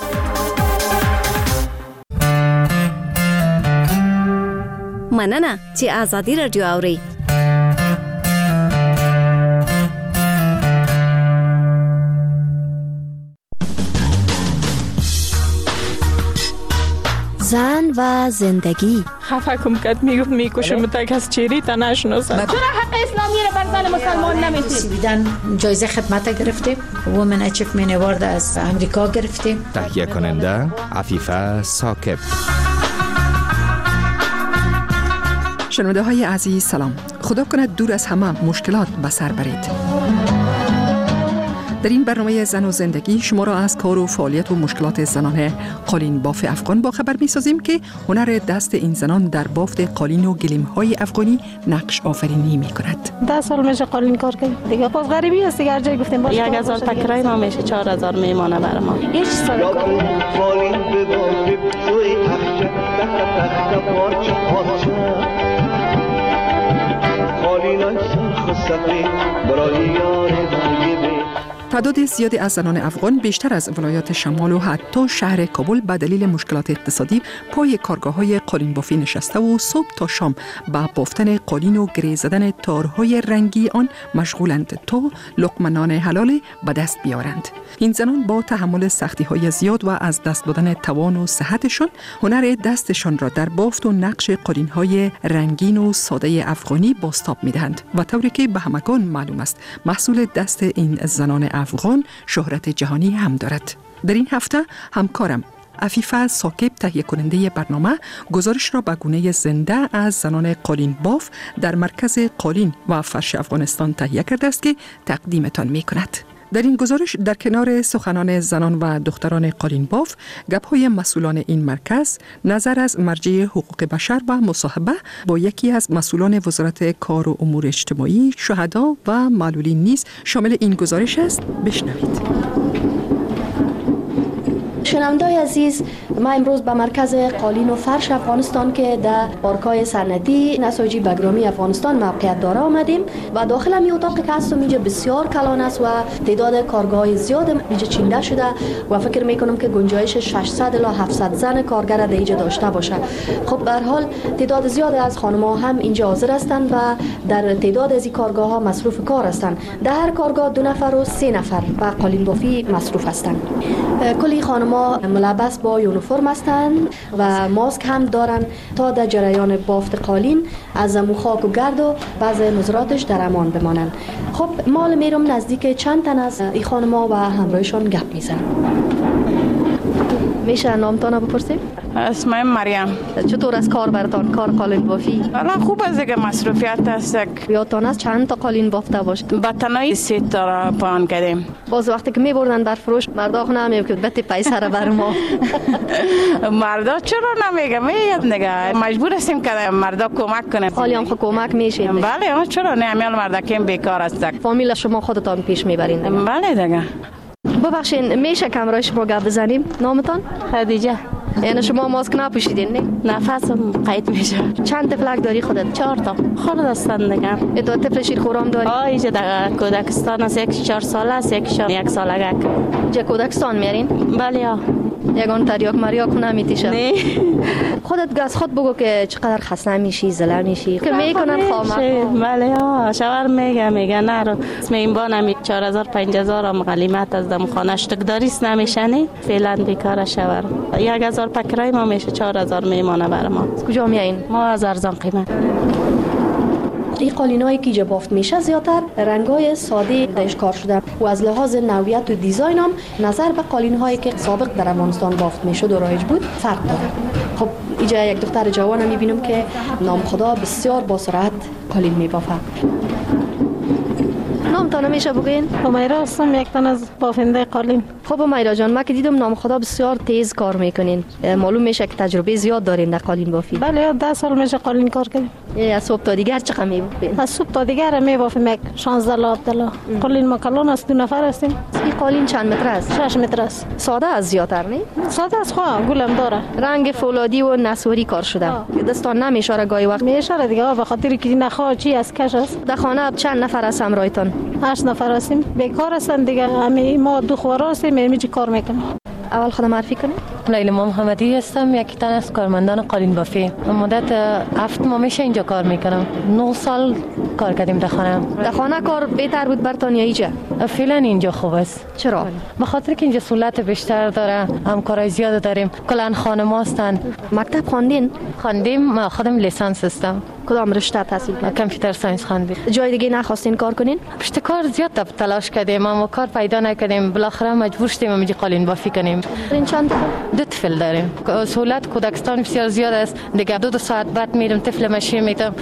[SPEAKER 4] مننه چې آزادی رادیو اوري.
[SPEAKER 8] زن و زندگی.
[SPEAKER 25] خفه کم کرد میگفت میکشم تا کس چیری تا نشناسم.
[SPEAKER 26] چرا حق
[SPEAKER 7] اسلامی را بر زن مسلمان نمیتیم.
[SPEAKER 8] سویدن جایزه خدمت گرفتیم، وومن اچیومنت اوارد از امریکا گرفتیم.
[SPEAKER 9] تهیه کننده عفیفه ثاقب.
[SPEAKER 11] شنونده های عزیز سلام. خدا کند دور از همه مشکلات به سر برید. در این برنامه زن و زندگی شما را از کار و فعالیت و مشکلات زنان قالین باف افغان با خبر می سازیم که هنر دست این زنان در بافت قالین و گلیم های افغانی نقش آفرینی می کند.
[SPEAKER 25] ده سال میشه قالین کار کنیم دیگه. باز غریبی است دیگه، هر جای گفتیم باشه یک هزار تکرای ما میشه چهار هزار میمانه برای ما. هیچ سال تعداد زیادی از زنان افغان بیشتر از ولایات شمال و حتی شهر کابل به دلیل مشکلات اقتصادی پای کارگاه‌های قالین بافی نشسته و صبح تا شام با بافتن قالین و گره زدن تارهای رنگی آن مشغولند تا لقمه نان حلال به دست بیارند. این زنان با تحمل سختی‌های زیاد و از دست دادن توان و صحتشان هنر دستشان را در بافت و نقش قالین‌های رنگین و ساده افغانی بازتاب می‌دهند و طوری که به همگان معلوم است محصول دست این زنان افغان شهرت جهانی هم دارد. در این هفته همکارم عفیفه ثاقب تهیه کننده برنامه گزارش را به گونه زنده از زنان قالین باف در مرکز قالین و فرش افغانستان تهیه کرده است که تقدیمتان می کند. در این گزارش در کنار سخنان زنان و دختران قالین باف، گپ‌های مسئولان این مرکز، نظر از مرجع حقوق بشر و مصاحبه با یکی از مسئولان وزارت کار و امور اجتماعی، شهدا و معلولین نیز شامل این گزارش است. بشنوید.
[SPEAKER 26] شنونده‌های عزیز، ما امروز به مرکز قالین و فرش افغانستان که در پارکای سنتی نساجی بگرامی افغانستان موقعیت داره آمدیم و داخل می اتاقی که هستم اینجا بسیار کلان است و تعداد کارگاه زیاد اینجا چینده شده و فکر میکنم که گنجایش ششصد الی هفتصد زن کارگر در اینجا داشته باشه. خب به هر حال تعداد زیاد از خانم‌ها هم اینجا حاضر هستند و در تعداد از این کارگاه ها مصروف کار هستند. در هر کارگاه دو نفر و سه نفر به قالین بافی مصروف هستند. کلی خانم‌ها ملبس با یونیفرم هستند و ماسک هم دارن تا در جریان بافت قالین از موخاک و گرد و بعض مزراتش در امان بمانند. خب مال میرم نزدیک چند تن از این خانم‌ها و همراهشان گپ میزنم. میشه نامتان بپرسیم؟
[SPEAKER 27] اسمم مریم.
[SPEAKER 26] چطور از کار براتان کار قالین بافی؟
[SPEAKER 27] والا خوب است که مصروفیت است.
[SPEAKER 26] یادتان است چند تا قالین بافته باشید؟
[SPEAKER 27] با تنهایی سه تا را پان کردیم.
[SPEAKER 26] باز وقتی که میبردن در فروش مردا خو نمیگفت بده پیسه را بر ما.
[SPEAKER 27] مردا چرا نمیگه؟ میاد نگه مجبور هستیم که مردا کمک کنه.
[SPEAKER 26] حالی هم خو کمک میشید؟
[SPEAKER 27] بله چرا نه، امیال مردا که بیکار است.
[SPEAKER 26] فامیل شما خودتان پیش میبرین؟
[SPEAKER 27] بله دیگه.
[SPEAKER 26] ببخشید میشه کامرای شما گپ بزنیم؟ نامتان؟
[SPEAKER 27] خدیجه.
[SPEAKER 26] یعنی شما ماسک نپوشیدین نه؟
[SPEAKER 27] نفسم قید میشه.
[SPEAKER 26] چند طفلک داری خودت؟
[SPEAKER 27] چهار تا. خورد هستن دیگه.
[SPEAKER 26] تو طفل شیرخورام داری؟
[SPEAKER 27] آه اینجا در کودکستان است، یک چهار ساله است، یک یک سالگک.
[SPEAKER 26] اینجا کودکستان میارین؟
[SPEAKER 27] بله ها.
[SPEAKER 26] یگان تریاک مریاک نمیتیشه؟
[SPEAKER 27] نه.
[SPEAKER 26] خودت گاز خود بگو که چقدر خسته میشی، زله میشی که میکنن خامه.
[SPEAKER 27] بله ها، شوهر میگه میگه نه رو اسم این با نمی چهار هزار پنج هزار هم غلیمت از دم خانه اشتکداریست نمیشه نه، فعلا بیکار شوهر. یک هزار پکرای ما میشه چهار هزار میمانه برای ما.
[SPEAKER 26] از کجا میایین؟
[SPEAKER 27] ما از ارزان قیمت.
[SPEAKER 26] این قالینایی که اینجا بافت میشه زیادتر رنگای ساده درش کار شده و از لحاظ نوعیت و دیزاین هم نظر به قالین‌هایی که سابق در افغانستان بافت میشد و رایج بود فرق داره. خب اینجا یک دختر جوان میبینم که نام خدا بسیار با سرعت قالین میبافه. نامتان میشه بگین؟
[SPEAKER 25] امیرا هستم، یک تن از بافنده قالین.
[SPEAKER 26] خب امیرا جان، ما که دیدم نام خدا بسیار تیز کار میکنین. معلوم میشه که تجربه زیاد دارین در قالین بافی.
[SPEAKER 25] بله ده سال میشه قالین کار کنیم.
[SPEAKER 26] از صبح تا دیگر چقدر میبافین؟
[SPEAKER 25] از صبح تا دیگر میبافیم یک شانزده عبدالله. قالین ما کلان است، دو نفر هستیم.
[SPEAKER 26] این قالین چند متر است؟
[SPEAKER 25] شش متر است.
[SPEAKER 26] ساده از زیادتر نه؟
[SPEAKER 25] ساده است، خواه گلم داره.
[SPEAKER 26] رنگ فولادی و نسواری کار شده. دستان نمیشاره گاهی وقت؟
[SPEAKER 25] میشاره دیگه، به خاطر که نخواه چی از کش است.
[SPEAKER 26] در خانه چند نفر از همراهتان؟
[SPEAKER 25] هشت نفر هستیم. بیکار هستن دیگه، همین ما دو خوار هستیم، میمیجی کار میکنیم.
[SPEAKER 26] اول خودم معرفی کنید.
[SPEAKER 28] لیلا محمدی هستم، یک تن از کارمندان قالین بافی. مدت هفت ماه میشه اینجا کار میکنم. نه سال کار کردیم در خانه.
[SPEAKER 26] در خانه کار بهتر بود برتان یا اینجا؟
[SPEAKER 28] فعلا اینجا خوب است.
[SPEAKER 26] چرا؟
[SPEAKER 28] به خاطر که اینجا سهولت بیشتر داره، همکارای زیاد داریم. کلا خانم هستن.
[SPEAKER 26] مکتب خواندین؟
[SPEAKER 28] خواندیم، خودم لیسانس هستم.
[SPEAKER 26] کدام رشته تحصیل کردین؟
[SPEAKER 28] کامپیوتر ساینس خواندیم.
[SPEAKER 26] جای دیگه نخواستین کار کنین؟
[SPEAKER 28] پشت کار زیاد تلاش کردیم اما کار پیدا نکردیم. بالاخره مجبور شدیم همینجا قالین بافی کنیم.
[SPEAKER 26] این چند
[SPEAKER 28] دو طفل داریم. سهولت کودکستان بسیار زیاد است. دیگه دو دو ساعت بعد میرم طفل ماشین میتم.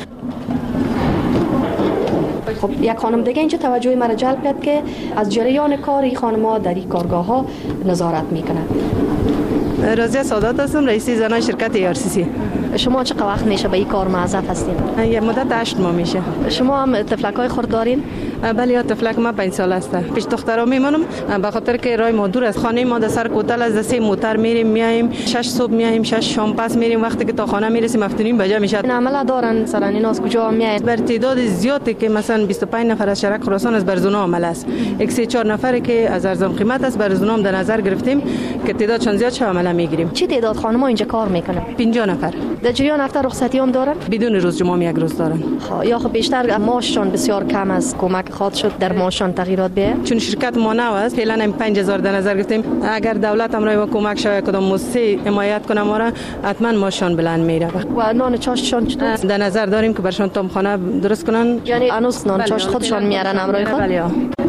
[SPEAKER 26] خب یک خانم دیگه اینجا توجه مرا جلب کرد که از جریان کاری خانم‌ها در این کارگاه ها نظارت میکنند.
[SPEAKER 5] رازیه سادات هستم، رئیس زنان شرکت ای آر سی سی.
[SPEAKER 26] شما چه وقت میشه به این کار موظف هستین؟
[SPEAKER 5] یه مدت هشت ماه میشه.
[SPEAKER 26] شما هم تفلک‌های خرد دارین؟
[SPEAKER 5] بله، یا تفلک ما پنج سال است. پیش دخترا میمونم به خاطر که راه ما دور از خانه ما، در سر کوتل از سه موتر میریم میایم، شش صبح میایم شش شام پس میریم. وقتی که تا خانه میرسیم هفتونیم بجا میشه.
[SPEAKER 26] این عمل دارن مثلا اینا از کجا میایین؟
[SPEAKER 5] بر تعداد زیادی که مثلا بیست و پنج نفر از شرک خراسان از برزونا عمل است. یک سه چهار نفری که از ارزم قیمت است برزونا هم در نظر گرفتیم که تعدادشان زیاد شه عمل میگیریم.
[SPEAKER 26] چه تعداد خانم‌ها اینجا کار میکنن؟
[SPEAKER 5] پنجاه نفر.
[SPEAKER 26] در جریان هفته رخصتی هم دارن؟
[SPEAKER 5] بدون روز جمعه یک روز دارن.
[SPEAKER 26] خب یا خب بیشتر معاششان بسیار کم است، کمک خاط شد در معاششان تغییرات بیاید؟
[SPEAKER 5] چون شرکت ما نو است، فعلا هم پنج هزار در نظر گرفتیم. اگر دولت هم راه کمک شود کدام مؤسسه حمایت کنه ما را، حتما ماشان بلند میره.
[SPEAKER 26] و نان چاششان چطور؟
[SPEAKER 5] در نظر داریم که برشان تامخانه درست کنن.
[SPEAKER 26] یعنی هنوز نان چاش خودشان میارن امروی خود؟
[SPEAKER 5] بله.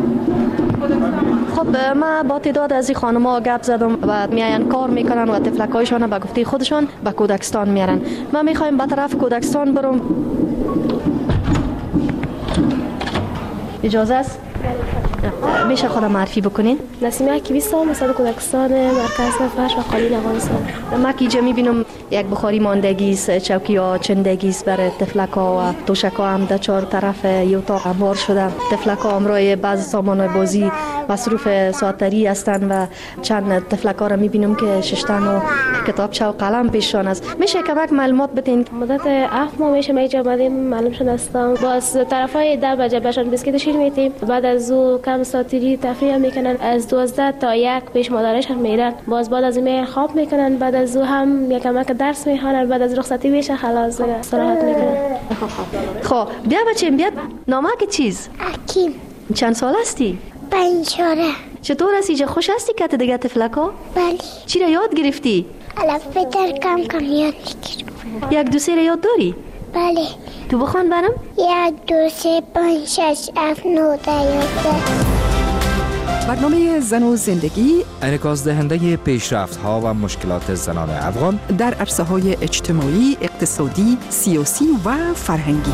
[SPEAKER 26] خب من با تعداد از این خانم‌ها گپ زدم و میاین کار میکنن و تفلک‌هایشان به گفته خودشان به کودکستان میارن. من میخوایم به طرف کودکستان برم. اجازه است؟ میشه خودم معرفی بکنین؟
[SPEAKER 6] نسیمه اکیویست هم مثلا کودکستان مرکز فرش و قالین افغانستان.
[SPEAKER 26] من که اینجا میبینم یک بخاری ماندگی است، چوکی ها چندگی است برای تفلک ها و توشک ها هم در چهار طرف یه اتاق انبار شده. تفلک ها همراه بعض سامان بازی مصروف ساعتری هستند و چند تفلک ها را میبینم که ششتن و کتابچه و قلم پیششان است. میشه کمک معلومات بدین؟
[SPEAKER 6] مدت هفت ماه میشه ما اینجا اومدیم معلوم شده هستم. باز طرفای ده بجه بهشان بسکیت شیر میتیم. بعد از او کم ساعتی تفریح میکنن. از دوازده تا یک پیش مادرش هم میرن. باز بعد از این خواب میکنن. بعد از او هم یک کمک درس میخوانن. بعد از رخصتی میشه خلاص استراحت میکنن.
[SPEAKER 26] خب بیا بچه‌م بیا. نامه چیز؟
[SPEAKER 12] حکیم.
[SPEAKER 26] چند سال هستی؟
[SPEAKER 12] پنج ساله.
[SPEAKER 26] چطور هستی؟ چه خوش هستی که دیگه تفلکا؟
[SPEAKER 12] بله.
[SPEAKER 26] چی را یاد گرفتی؟
[SPEAKER 12] الفبه در کم کم یاد میگیرم.
[SPEAKER 26] یک دو سه را یاد داری؟
[SPEAKER 12] بله.
[SPEAKER 26] تو بخوان برم؟
[SPEAKER 12] یک دو سه پنج شش هفت نه ده یازده.
[SPEAKER 25] برنامه زن و زندگی
[SPEAKER 9] انعکاس دهنده پیشرفت ها و مشکلات زنان افغان
[SPEAKER 25] در عرصه های اجتماعی، اقتصادی، سیاسی و فرهنگی.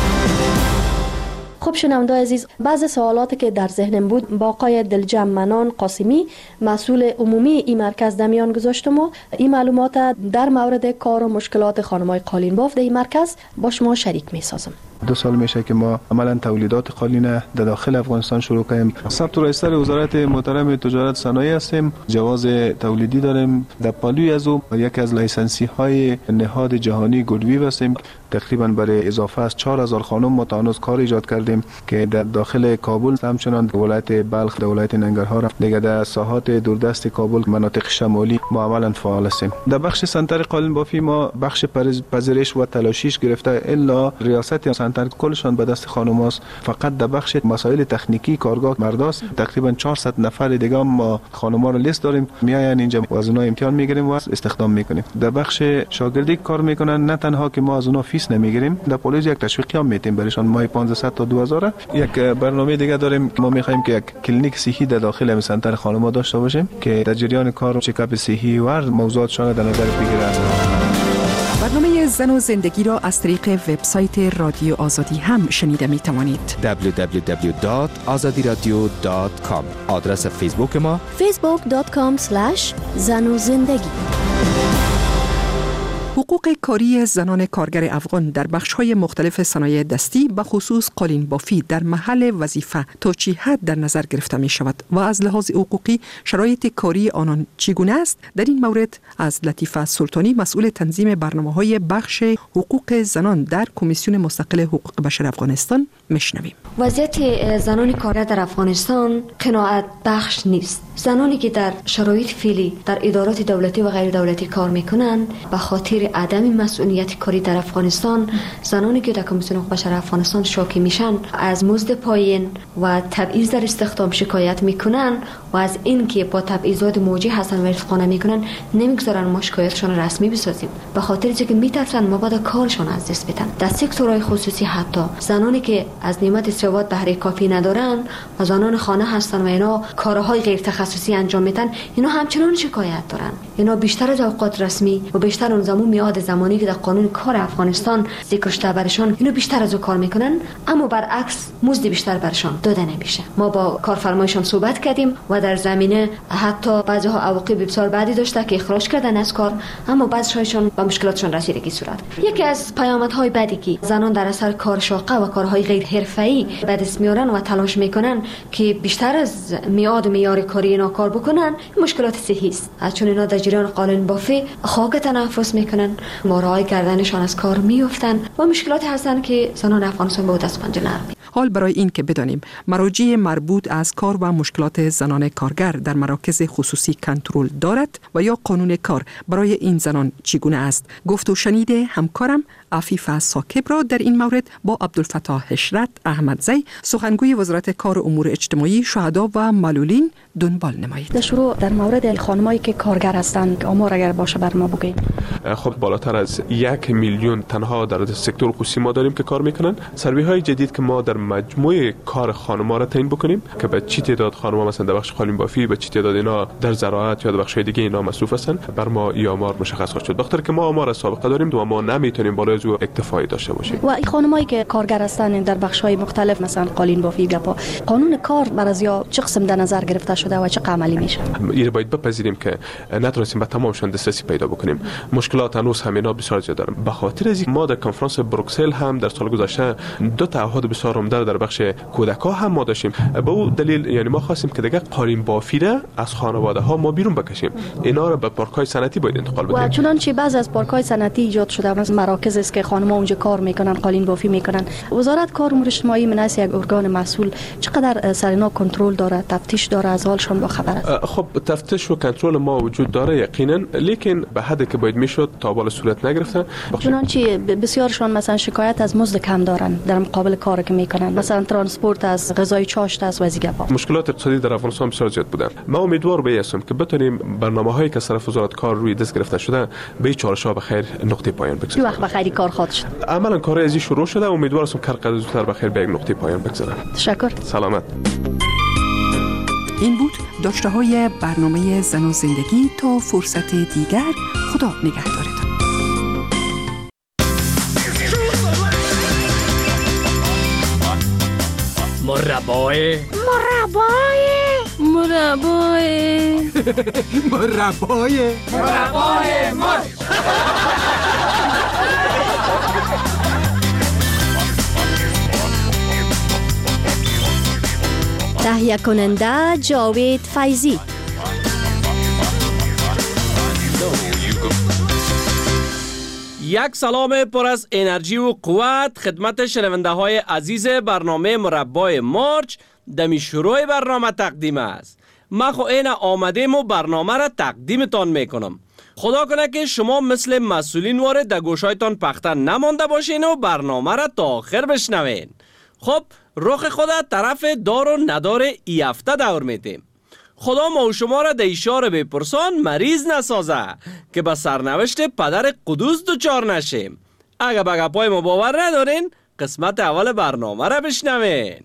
[SPEAKER 26] خب شنونده عزیز، بعض سوالاتی که در ذهنم بود با آقای دلجم منان قاسمی مسئول عمومی این مرکز در میان گذاشتم و این معلومات در مورد کار و مشکلات خانم‌های قالین باف در این مرکز با شما شریک می‌سازم.
[SPEAKER 13] دو سال میشه که ما عملا تولیدات قالین در داخل افغانستان شروع کردیم. ثبت رئیسر وزارت محترم تجارت صنایع هستیم. جواز تولیدی داریم. در پالوی از او یکی از لایسنسی های نهاد جهانی گودویو هستیم. تقریبا برای اضافه از چهار هزار خانم ما تا هنوز کار ایجاد کردیم که در داخل کابل همچنان ولایت بلخ، ولایت ننگرهار، دیگه در ساحات دوردست کابل، مناطق شمالی ما عملا فعال هستیم. در بخش سنتر قالین بافی ما بخش پذیرش و تلاشیش گرفته الا ریاست سنتر کلشان به دست خانم است. فقط در بخش مسائل تکنیکی کارگاه مرداست. تقریبا چهارصد نفر دیگه ما خانم‌ها رو لیست داریم، میاین اینجا و از اونها امتحان میگیریم و استخدام میکنیم. در بخش شاگردی کار میکنن، نه تنها که ما از اونها فیس نمیگیریم، در پلیس یک تشویقی هم میتیم برشان ماهی پانصد تا دو هزار. یک برنامه دیگه داریم، ما میخوایم که یک کلینیک صحی در داخل همین سنتر خانم‌ها داشته باشیم که در جریان کار چکاپ صحی و موضوعاتشان در نظر بگیرن.
[SPEAKER 25] برنامه زن و زندگی را از طریق وبسایت رادیو آزادی هم شنیده می توانید.
[SPEAKER 9] دبلیو دبلیو دبلیو دات آزادی رادیو دات کام. آدرس فیسبوک ما
[SPEAKER 26] فیسبوک دات کام اسلش زن و زندگی.
[SPEAKER 25] حقوق کاری زنان کارگر افغان در بخش‌های مختلف صنایع دستی به خصوص قالین بافی در محل وظیفه تا چه حد در نظر گرفته می شود و از لحاظ حقوقی شرایط کاری آنان چگونه است؟ در این مورد از لطیفه سلطانی مسئول تنظیم برنامه‌های بخش حقوق زنان در کمیسیون مستقل حقوق بشر افغانستان میشنویم.
[SPEAKER 26] وضعیت زنان کارگر در افغانستان قناعت بخش نیست. زنانی که در شرایط فعلی در ادارات دولتی و غیر دولتی کار میکنند به خاطر عدم مسئولیت کاری در افغانستان، زنانی که در کمیسیون حقوق بشر افغانستان شاکی میشن از مزد پایین و تبعیض در استخدام شکایت میکنن
[SPEAKER 10] و از این که با تبعیضات موجه هستن و رفقانه میکنن نمیگذارن ما شکایتشون رسمی بسازیم، به خاطر اینکه میترسن مبادا کارشون از دست بدن. در سکتورهای خصوصی حتی زنانی که از نعمت ثروت بهره کافی ندارن و زنان خانه هستن و اینا کارهای غیر تخصصی انجام میدن، اینا همچنان شکایت دارن. اینا بیشتر از اوقات رسمی و بیشتر اون زمان میاد زمانی که در قانون کار افغانستان ذکر شده برشان، اینا بیشتر از او کار میکنن، اما برعکس مزد بیشتر برشان داده نمیشه. ما با کارفرمایشان صحبت کردیم و در زمینه حتی بعضی‌ها عواقب بسیار بدی داشته که اخراج کردن از کار، اما بعضی‌هاشون با مشکلاتشون رسیدگی صورت. یکی از پیامدهای بدی که زنان در اثر کار شاقه و کارهای غیر حرفه‌ای به دست میارن و تلاش میکنن که بیشتر از میاد و معیار کاری اینا کار بکنن، مشکلات صحی است. چون اینا در جریان قالین بافی خاک تنفس میکنن، مارای گردنشان از کار میافتن و مشکلات هستن که زنان افغانستان به دست پنجه نرمی.
[SPEAKER 25] حال برای این که بدانیم مراجع مربوط از کار و مشکلات زنان کارگر در مراکز خصوصی کنترل دارد و یا قانون کار برای این زنان چگونه است، گفت و شنید همکارم عفیفه ساکب را در این مورد با عبدالفتاح حشرت احمدزی سخنگوی وزارت کار و امور اجتماعی، شهدا و معلولین دنبال نمایید.
[SPEAKER 26] در شروع در مورد خانمایی که کارگر هستند آمار اگر باشه بر ما بگید.
[SPEAKER 14] خب بالاتر از یک میلیون تنها در سکتور خصوصی ما داریم که کار میکنن. سروی های جدید که ما در مجموعه کار خانم‌ها را تعیین بکنیم که به چی تعداد خانم‌ها مثلا در بخش قالین بافی، به چی تعداد اینا در زراعت یا در بخش‌های دیگه اینا مصروف هستن، بر ما این آمار مشخص خواهد شد. بخاطر که ما آمار سابقه داریم و ما نمیتونیم بالای از او اکتفایی داشته باشیم.
[SPEAKER 26] و این خانمایی که کارگر هستن در بخش‌های مختلف مثلا قالین بافی یا پا، قانون کار بر از یا چه قسم در نظر گرفته شده و چه عملی میشه؟
[SPEAKER 14] این باید بپذیریم که نتونستیم به تمامشون دسترسی پیدا بکنیم. مشکلات هنوز همینا بسیار زیاد دارن. به خاطر از ما در کنفرانس بروکسل هم در سال گذشته دو تعهد بسیار عمده در بخش کودکا هم ما داشتیم. به اون دلیل یعنی ما خواستیم که دیگه قالین بافی را از خانواده ها ما بیرون بکشیم. اینا رو به پارک‌های صنعتی باید انتقال بدیم.
[SPEAKER 26] و چنانچه بعض از پارک‌های صنعتی ایجاد شده، مثلا مراکز است که خانم‌ها اونجا کار میکنن، قالین بافی میکنن. وزارت کار و امور اجتماعی مناسب یک ارگان مسئول چقدر سر اینا کنترل داره، تفتیش داره، از حالشون با خبر است؟
[SPEAKER 14] خب تفتیش و کنترل ما وجود داره یقینا، لیکن به حدی که باید میشد تا بالا صورت نگرفتن.
[SPEAKER 26] چنانچه بسیارشون مثلا شکایت از مزد کم دارن در مقابل کاری که میکنن، مثلا ترانسپورت از غذای چاشت از وزیگپا.
[SPEAKER 14] مشکلات اقتصادی در افغانستان بسیار زیاد بودن. ما امیدوار به هستم که بتونیم برنامه‌هایی که طرف وزارت کار روی دست گرفته شده به چالش‌ها به خیر نقطه پایان بگذاریم.
[SPEAKER 26] وقت به خیری کار خواهد شد.
[SPEAKER 14] عملاً کار ازی شروع شده، امیدوار هستم که هر زودتر به خیر به یک نقطه پایان بگذارم.
[SPEAKER 26] تشکر.
[SPEAKER 14] سلامت.
[SPEAKER 25] این بود داشته های برنامه زن و زندگی. تا فرصت دیگر، خدا نگهدارتان.
[SPEAKER 15] مربای
[SPEAKER 16] مربای
[SPEAKER 15] مربای مربای مربای مر
[SPEAKER 4] تهیه کننده جاوید فیضی.
[SPEAKER 15] یک سلام پر از انرژی و قوت خدمت شنونده های عزیز برنامه مربای مارچ. دمی شروع برنامه تقدیم است. ما خو این آمدیم و برنامه را تقدیمتان میکنم. خدا کنه که شما مثل مسئولین وارد در گوشایتان پخته نمانده باشین و برنامه را تا آخر بشنوین. خب رخ خدا طرف دار و ندار ای هفته دور میتیم. خدا ما و شما را در اشاره بپرسان مریض نسازه که به سرنوشت پدر قدوس دچار نشیم. اگه به گپای ما باور ندارین، قسمت اول برنامه را بشنوین.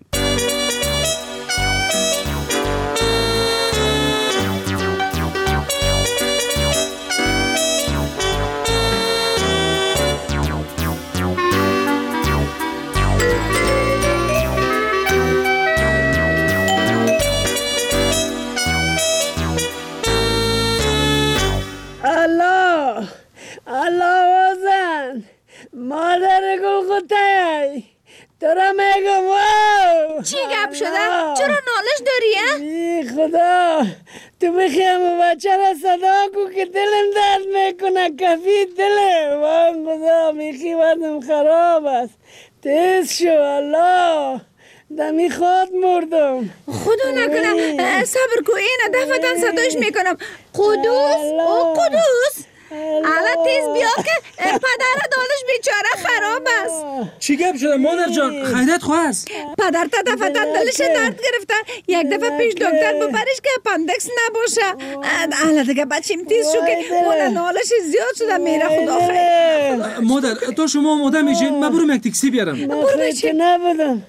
[SPEAKER 16] الله الله وزن مادر گلگوته تو را میگم واو. چی گپ شده؟ چرا نالش داری؟ ای خدا تو بخیم و بچه را صدا کو که دلم درد میکنه، کفی دلم. وای خدا میخی وردم خراب است، تیز شو. الله دمی خود مردم. خدا نکنه. صبر کو، این دفتن صداش میکنم. قدوس او قدوس حالا تیز بیا که پدر دالش بیچاره خراب است.
[SPEAKER 17] چی گپ شده مادر جان؟ خیرت خواست؟
[SPEAKER 16] پدر تا دفعه دلش درد گرفته، یک دفعه پیش دکتر ببرش که اپندکس نباشه. حالا دیگه بچیم تیز شو که اون نالش زیاد شده میره. خدا خیر.
[SPEAKER 17] مادر تو شما آماده میشین من برم یک تاکسی بیارم.
[SPEAKER 16] برو بچه نبودم.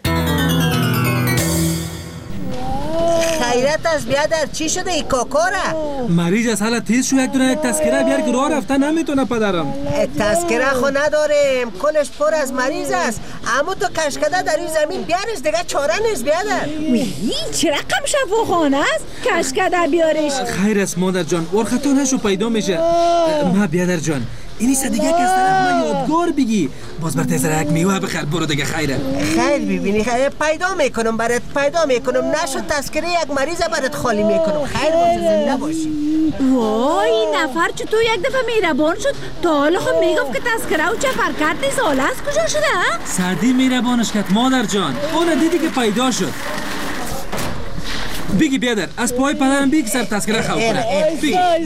[SPEAKER 18] خیرت از بیادر چی شده ای کاکاره؟
[SPEAKER 17] مریض از حالا تیز شو یک دونه یک تذکره بیار که راه رفته نمیتونه پدرم.
[SPEAKER 18] تذکره خو نداریم، کلش پر از مریض است. اما تو کشکده در این زمین بیارش دیگه چاره نیست بیادر.
[SPEAKER 16] وی چه رقم شفاخانه است کشکده بیارش؟
[SPEAKER 17] خیر است مادر جان، ورخه تو نشو پیدا میشه. ما بیادر جان اینی دیگه که از طرف من یادگار بگی باز بر تیزره یک میوه بخیر برو دیگه خیره.
[SPEAKER 18] خیر ببینی خیر پیدا میکنم برات پیدا میکنم نشو تذکره یک مریض برات خالی میکنم. خیر باشه زنده باشی.
[SPEAKER 16] وای این نفر چطور یک دفعه میربان شد تا حالا خب میگفت که تذکره و چفر کرد نیست حالا از کجا شده؟
[SPEAKER 17] سردی میربانش کرد مادر جان، اون دیدی که پیدا شد. بگی بیادر از پای پدرم بگی سر تذکره خواه کنه. بگی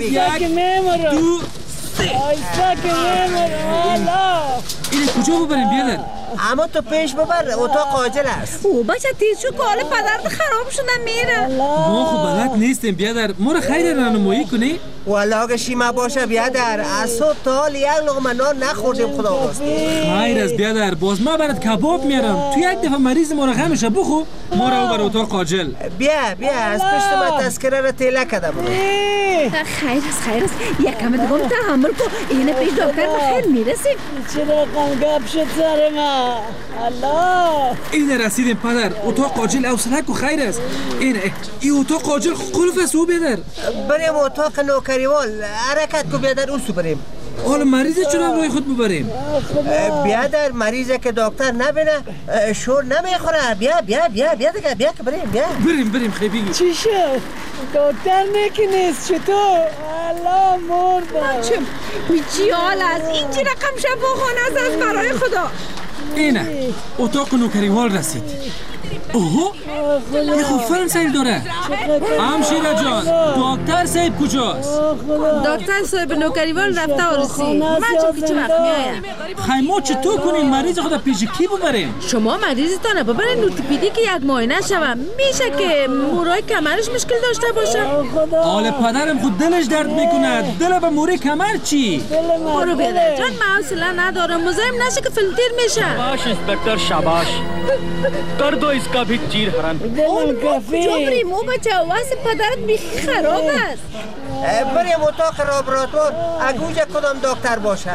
[SPEAKER 17] یک دو
[SPEAKER 16] آیسا که میمونم
[SPEAKER 17] اینه کجا ببریم بیادر؟
[SPEAKER 18] اما تو پیش ببر اتاق عاجل است.
[SPEAKER 16] او بچه تیز شو که حال پدرت خراب شده میره.
[SPEAKER 17] ما خب بلد نیستیم بیادر، ما رو خیر رانمایی کنی؟
[SPEAKER 18] والا اگه شیما باشه بیادر از صبح تا حال یک لقمه نان نخوردیم خدا راست.
[SPEAKER 17] خیر از بیادر باز ما برات کباب میارم. تو یک دفعه مریض ما رو غمشه بخو ما رو بر اتاق عاجل.
[SPEAKER 18] بیا بیا از پشت ما تذکره رو تیله کردم.
[SPEAKER 16] خیر است خیر است یکم دیگه تحمل کن اینه پیش دکتر بخیر میرسیم. چه رقم گپ شد سر ما الله.
[SPEAKER 17] اینه رسیدیم پدر اتاق عاجل حوصله کو خیر است. اینه این اتاق عاجل قلف است او بیادر.
[SPEAKER 18] بریم اتاق نوکریوال حرکت کو بیادر اون سو بریم.
[SPEAKER 17] حالا مریض چرا روی خود ببریم؟
[SPEAKER 18] بیادر مریضه که دکتر نبینه شور نمیخوره. بیا بیا بیا بیا دیگه بیا که بریم بیا
[SPEAKER 17] بریم بریم خیلی بگی
[SPEAKER 16] چی شد؟ دکتر نیکی نیست چطور؟ الله مردم چه چی حال است؟ این چی رقم شفاخانه است از برای خدا؟
[SPEAKER 17] اینه اتاق نوکریوال رسید. اوه یه خوب فرانسوی داره. همشیره جان دکتر صاحب کجاست؟
[SPEAKER 16] دکتر صاحب نوکریوال رفته عروسی. من چون که چه وقت میایم؟
[SPEAKER 17] خیلی چطور کنیم مریض خدا پیش کی ببریم؟
[SPEAKER 16] شما مریضتانه ببرین ارتوپدی که یک معاینه شوه. میشه که مورای کمرش مشکل داشته باشه.
[SPEAKER 17] حال پدرم خود دلش درد میکنه. دل به موری کمر چی؟
[SPEAKER 16] برو بیادر جان من حوصله ندارم مزاحم نشه که فیلتر میشه.
[SPEAKER 19] شاباش انسپکتر شاباش कर दो इसका भी चीर हरण
[SPEAKER 16] اون کجا بریم او بچه واسه پدرت بیخی خراب است.
[SPEAKER 18] بریم اتاق لابراتوار اگوجه کدام دکتر باشه.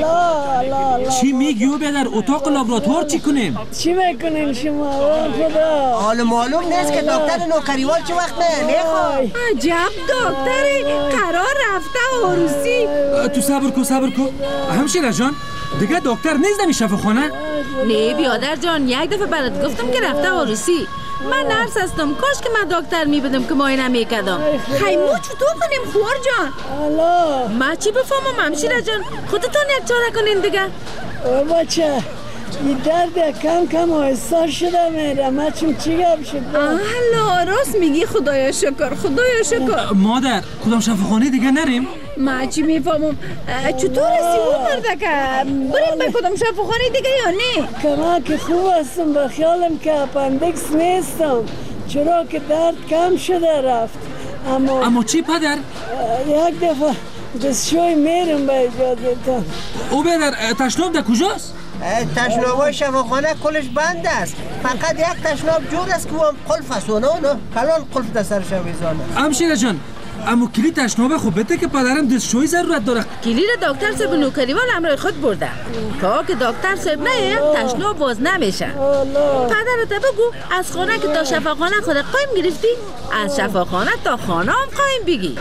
[SPEAKER 17] چی میگی او بیادر اتاق لابراتوار چی کنیم؟
[SPEAKER 16] چی میکنین شما خدا؟
[SPEAKER 18] حالا معلوم نیست که دکتر نوکریوال چه وقت میخواد.
[SPEAKER 16] عجب دکتری قرار رفته عروسی.
[SPEAKER 17] تو صبر کو صبر کو همشیره جان دیگه دکتر نیست نمی شفاخانه؟
[SPEAKER 16] نه بیادر جان یک دفعه برات گفتم که رفته عروسی. من نرس هستم کاش که من دکتر میبودم که معاینه میکردم. خیمو چطور کنیم خوار جان؟ ما چی بفهمم همشیره جان خودتون یک چاره کنین دیگه. بچه این درد کم کم آهسته شده میره. من چون چی گم شد؟ الله راست میگی خدایا شکر خدایا شکر.
[SPEAKER 17] مادر کدام شفاخانه دیگه نریم؟
[SPEAKER 16] ما چی میفهمم چطور رسی او مرده که بریم به کدام شفاخانه دیگه یا نه؟ که من که خوب هستم به خیالم که اپندکس نیستم چرا که درد کم شده رفت. اما
[SPEAKER 17] اما چی پدر؟
[SPEAKER 16] یک دفعه دستشوی میرم به اجازتان.
[SPEAKER 17] او بیادر تشناب در کجاست؟
[SPEAKER 18] تشنابای شفاخانه کلش بند است. فقط یک تشناب جور است که هم قلف است و نه نه کلان قلف در سرش میزانه.
[SPEAKER 17] همشیره جان اما کلید تشنابه خوب بده که پدرم دستشوی ضرورت داره.
[SPEAKER 16] کلید دکتر صاحب نوکریوال همراه خود برده تا که دکتر صاحب نه تشناب باز نمیشه. پدرت بگو از خانه که تا شفاخانه خود قایم گرفتی از شفاخانه تا خانه هم قایم بگی.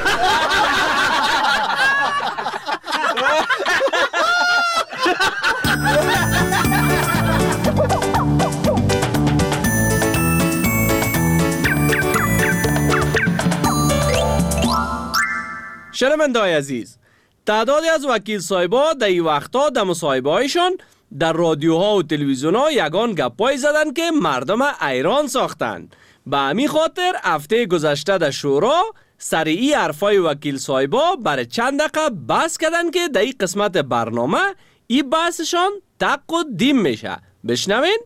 [SPEAKER 15] شنونده‌های عزیز تعدادی از وکیل صاحبا در این وقتا در مصاحبه هایشان در رادیوها و تلویزیونها یگان گپای زدن که مردم ایران ساختن. به همین خاطر هفته گذشته در شورا سریعی حرفای وکیل صاحبا برای چند دقیقه بحث کردن که در این قسمت برنامه این بحثشان تق و دیم میشه. بشنوین.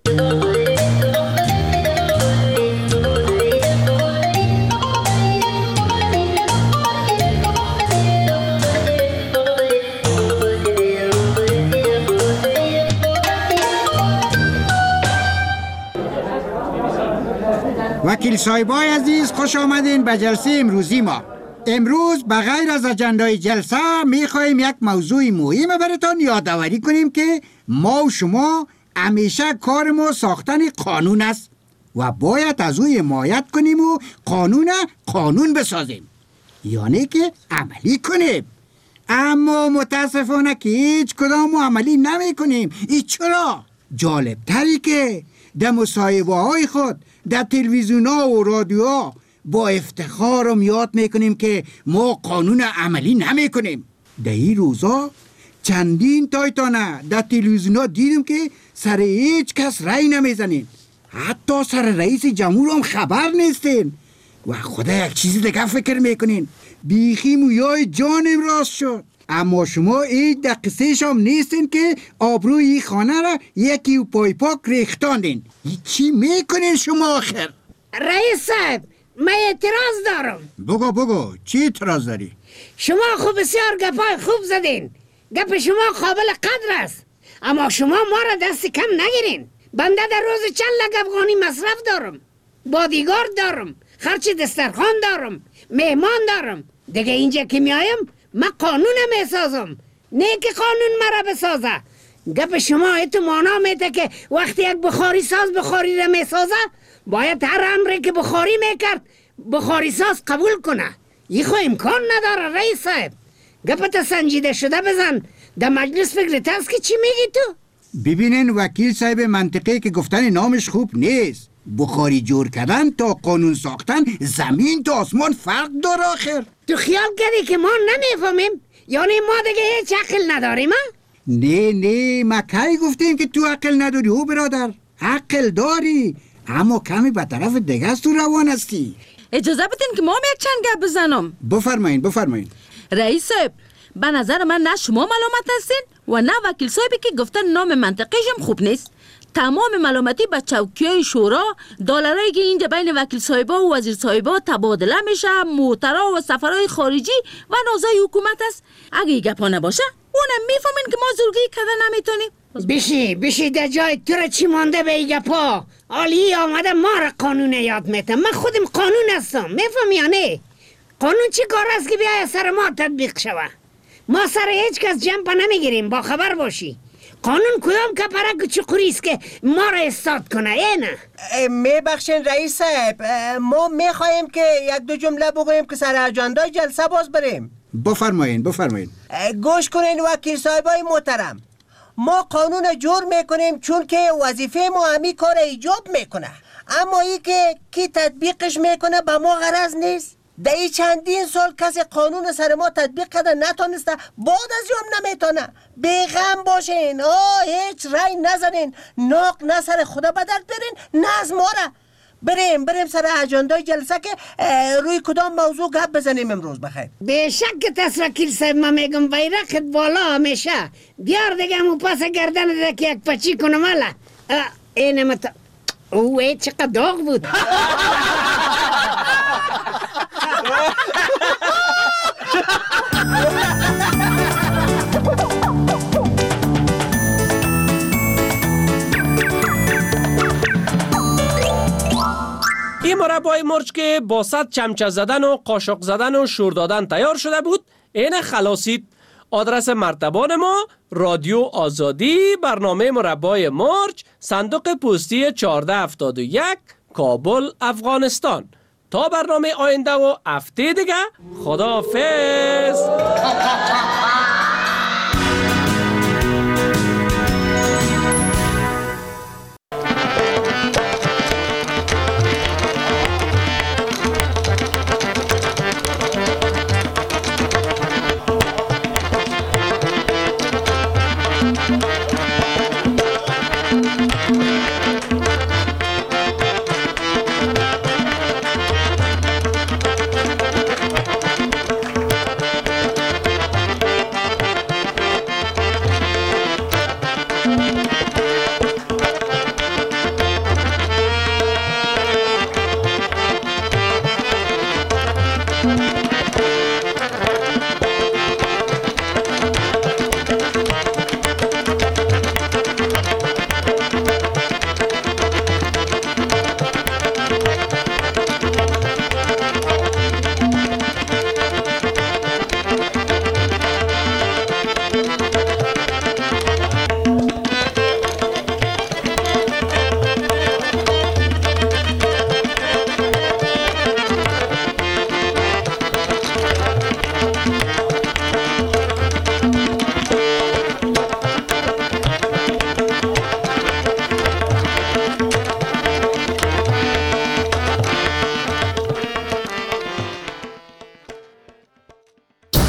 [SPEAKER 1] وکیل صاحبای عزیز، خوش آمدین به جلسه امروزی ما. امروز بغیر از اجندای جلسه میخوایم یک موضوع مهم براتون یادآوری کنیم که ما و شما همیشه کار ما ساختن قانون است و باید از او حمایت کنیم و قانون قانون بسازیم، یعنی که عملی کنیم. اما متاسفانه که هیچ کدام عملی نمی کنیم. ای چرا؟ جالب تری که در مصاحبه های خود در تلویزیون ها و رادیو ها با افتخار هم یاد میکنیم که ما قانون عملی نمی کنیم. در این روزا چندین تایتانه در تلویزیون ها دیدیم که سر هیچ کس رای نمیزنین، حتی سر رئیس جمهور هم خبر نیستین و خدا یک چیزی دیگه فکر میکنین. بیخی مویای جانم راست شد. اما شما هیچ در قصهش هم نیستین که آبروی این خانه را یکی و پای پاک ریختاندین. چی میکنین شما آخر؟
[SPEAKER 16] رئیس صاحب، من اعتراض دارم.
[SPEAKER 1] بگو بگو چی اعتراض داری؟
[SPEAKER 16] شما خوب بسیار گپای خوب زدین، گپ شما قابل قدر است، اما شما ما را دست کم نگیرین. بنده در روز چند لک افغانی مصرف دارم، بادیگارد دارم، خرچ دسترخوان دارم، مهمان دارم. دیگه اینجا که میایم من قانون میسازم، نه که قانون مرا بسازه. گپ شما ایتو مانا میده که وقتی یک بخاری ساز بخاری را میسازه باید هر امری که بخاری میکرد بخاری ساز قبول کنه. این خو امکان نداره رئیس صاحب. گپت سنجیده شده بزن، در مجلس فکرت هست که چی میگی تو؟
[SPEAKER 1] ببینین وکیل صاحب، منطقه که گفتن نامش خوب نیست. بخاری جور کردن تا قانون ساختن زمین تا آسمان فرق داره آخر.
[SPEAKER 16] تو خیال کردی که ما نمیفهمیم؟ یعنی ما دیگه هیچ عقل نداریم ها؟
[SPEAKER 1] نه نه، ما کی گفتیم که تو عقل نداری؟ او برادر عقل داری، اما کمی به طرف دیگه است تو روان هستی.
[SPEAKER 2] اجازه بدین که ما هم یک چند گپ بزنم.
[SPEAKER 1] بفرمایین بفرمایین.
[SPEAKER 2] رئیس صاحب، به نظر من نه شما ملامت هستین و نه وکیل صاحبی که گفتن نام منطقه‌ش هم خوب نیست. تمام ملامتی به چوکیای شورا، دلارایی که اینجا بین وکیل صاحبا و وزیر صاحبا تبادله میشه، موترا و سفرهای خارجی و نازای حکومت است. اگه این گپا نباشه اونم میفهمین که ما زورگی کردن نمیتونیم.
[SPEAKER 16] بشی بشی در جای تو را چی مانده به این گپا؟ عالی آمده ما را قانون یاد میتم. من خودم قانون هستم، میفهم یا نه؟ قانون چی کار است که بیای سر ما تطبیق شوه؟ ما سر هیچ کس جنب نمیگیریم، با خبر باشی. قانون کدام کپرک چقوری است که ما را استاد کنه؟ ای نه
[SPEAKER 18] میبخشین رئیس صاحب، ما میخواهیم که یک دو جمله بگوییم که سر اجندای جلسه باز بریم.
[SPEAKER 1] بفرمایین بفرمایین.
[SPEAKER 18] گوش کنین وکیل صاحبای محترم، ما قانون جور میکنیم چون که وظیفه ما همی کار ایجاب میکنه، اما ای که کی تطبیقش میکنه به ما غرض نیست. در این چندین سال کسی قانون سر ما تطبیق کرده نتونسته، بعد از یوم نمیتونه. بیغم باشین، آه هیچ رای نزنین، ناق نه سر خدا بدرد برین نه از ما را. بریم بریم سر اجندای جلسه که روی کدام موضوع گپ بزنیم امروز. بخیر.
[SPEAKER 16] به شک تس وکیل صاحب، من میگم ویرقت بالا همیشه. بیار دیگه همون پاس گردن ده که یک پچی کنم. الا اینه متا اوه چقدر داغ بود.
[SPEAKER 15] این مربای مرچ که با صد چمچه زدن و قاشق زدن و شور دادن تیار شده بود، این خلاصید. آدرس مرتبان ما رادیو آزادی، برنامه مربای مرچ، صندوق پستی چهارده هفتاد و یک، کابل، افغانستان. تا برنامه آینده و هفته دیگه، خداحافظ.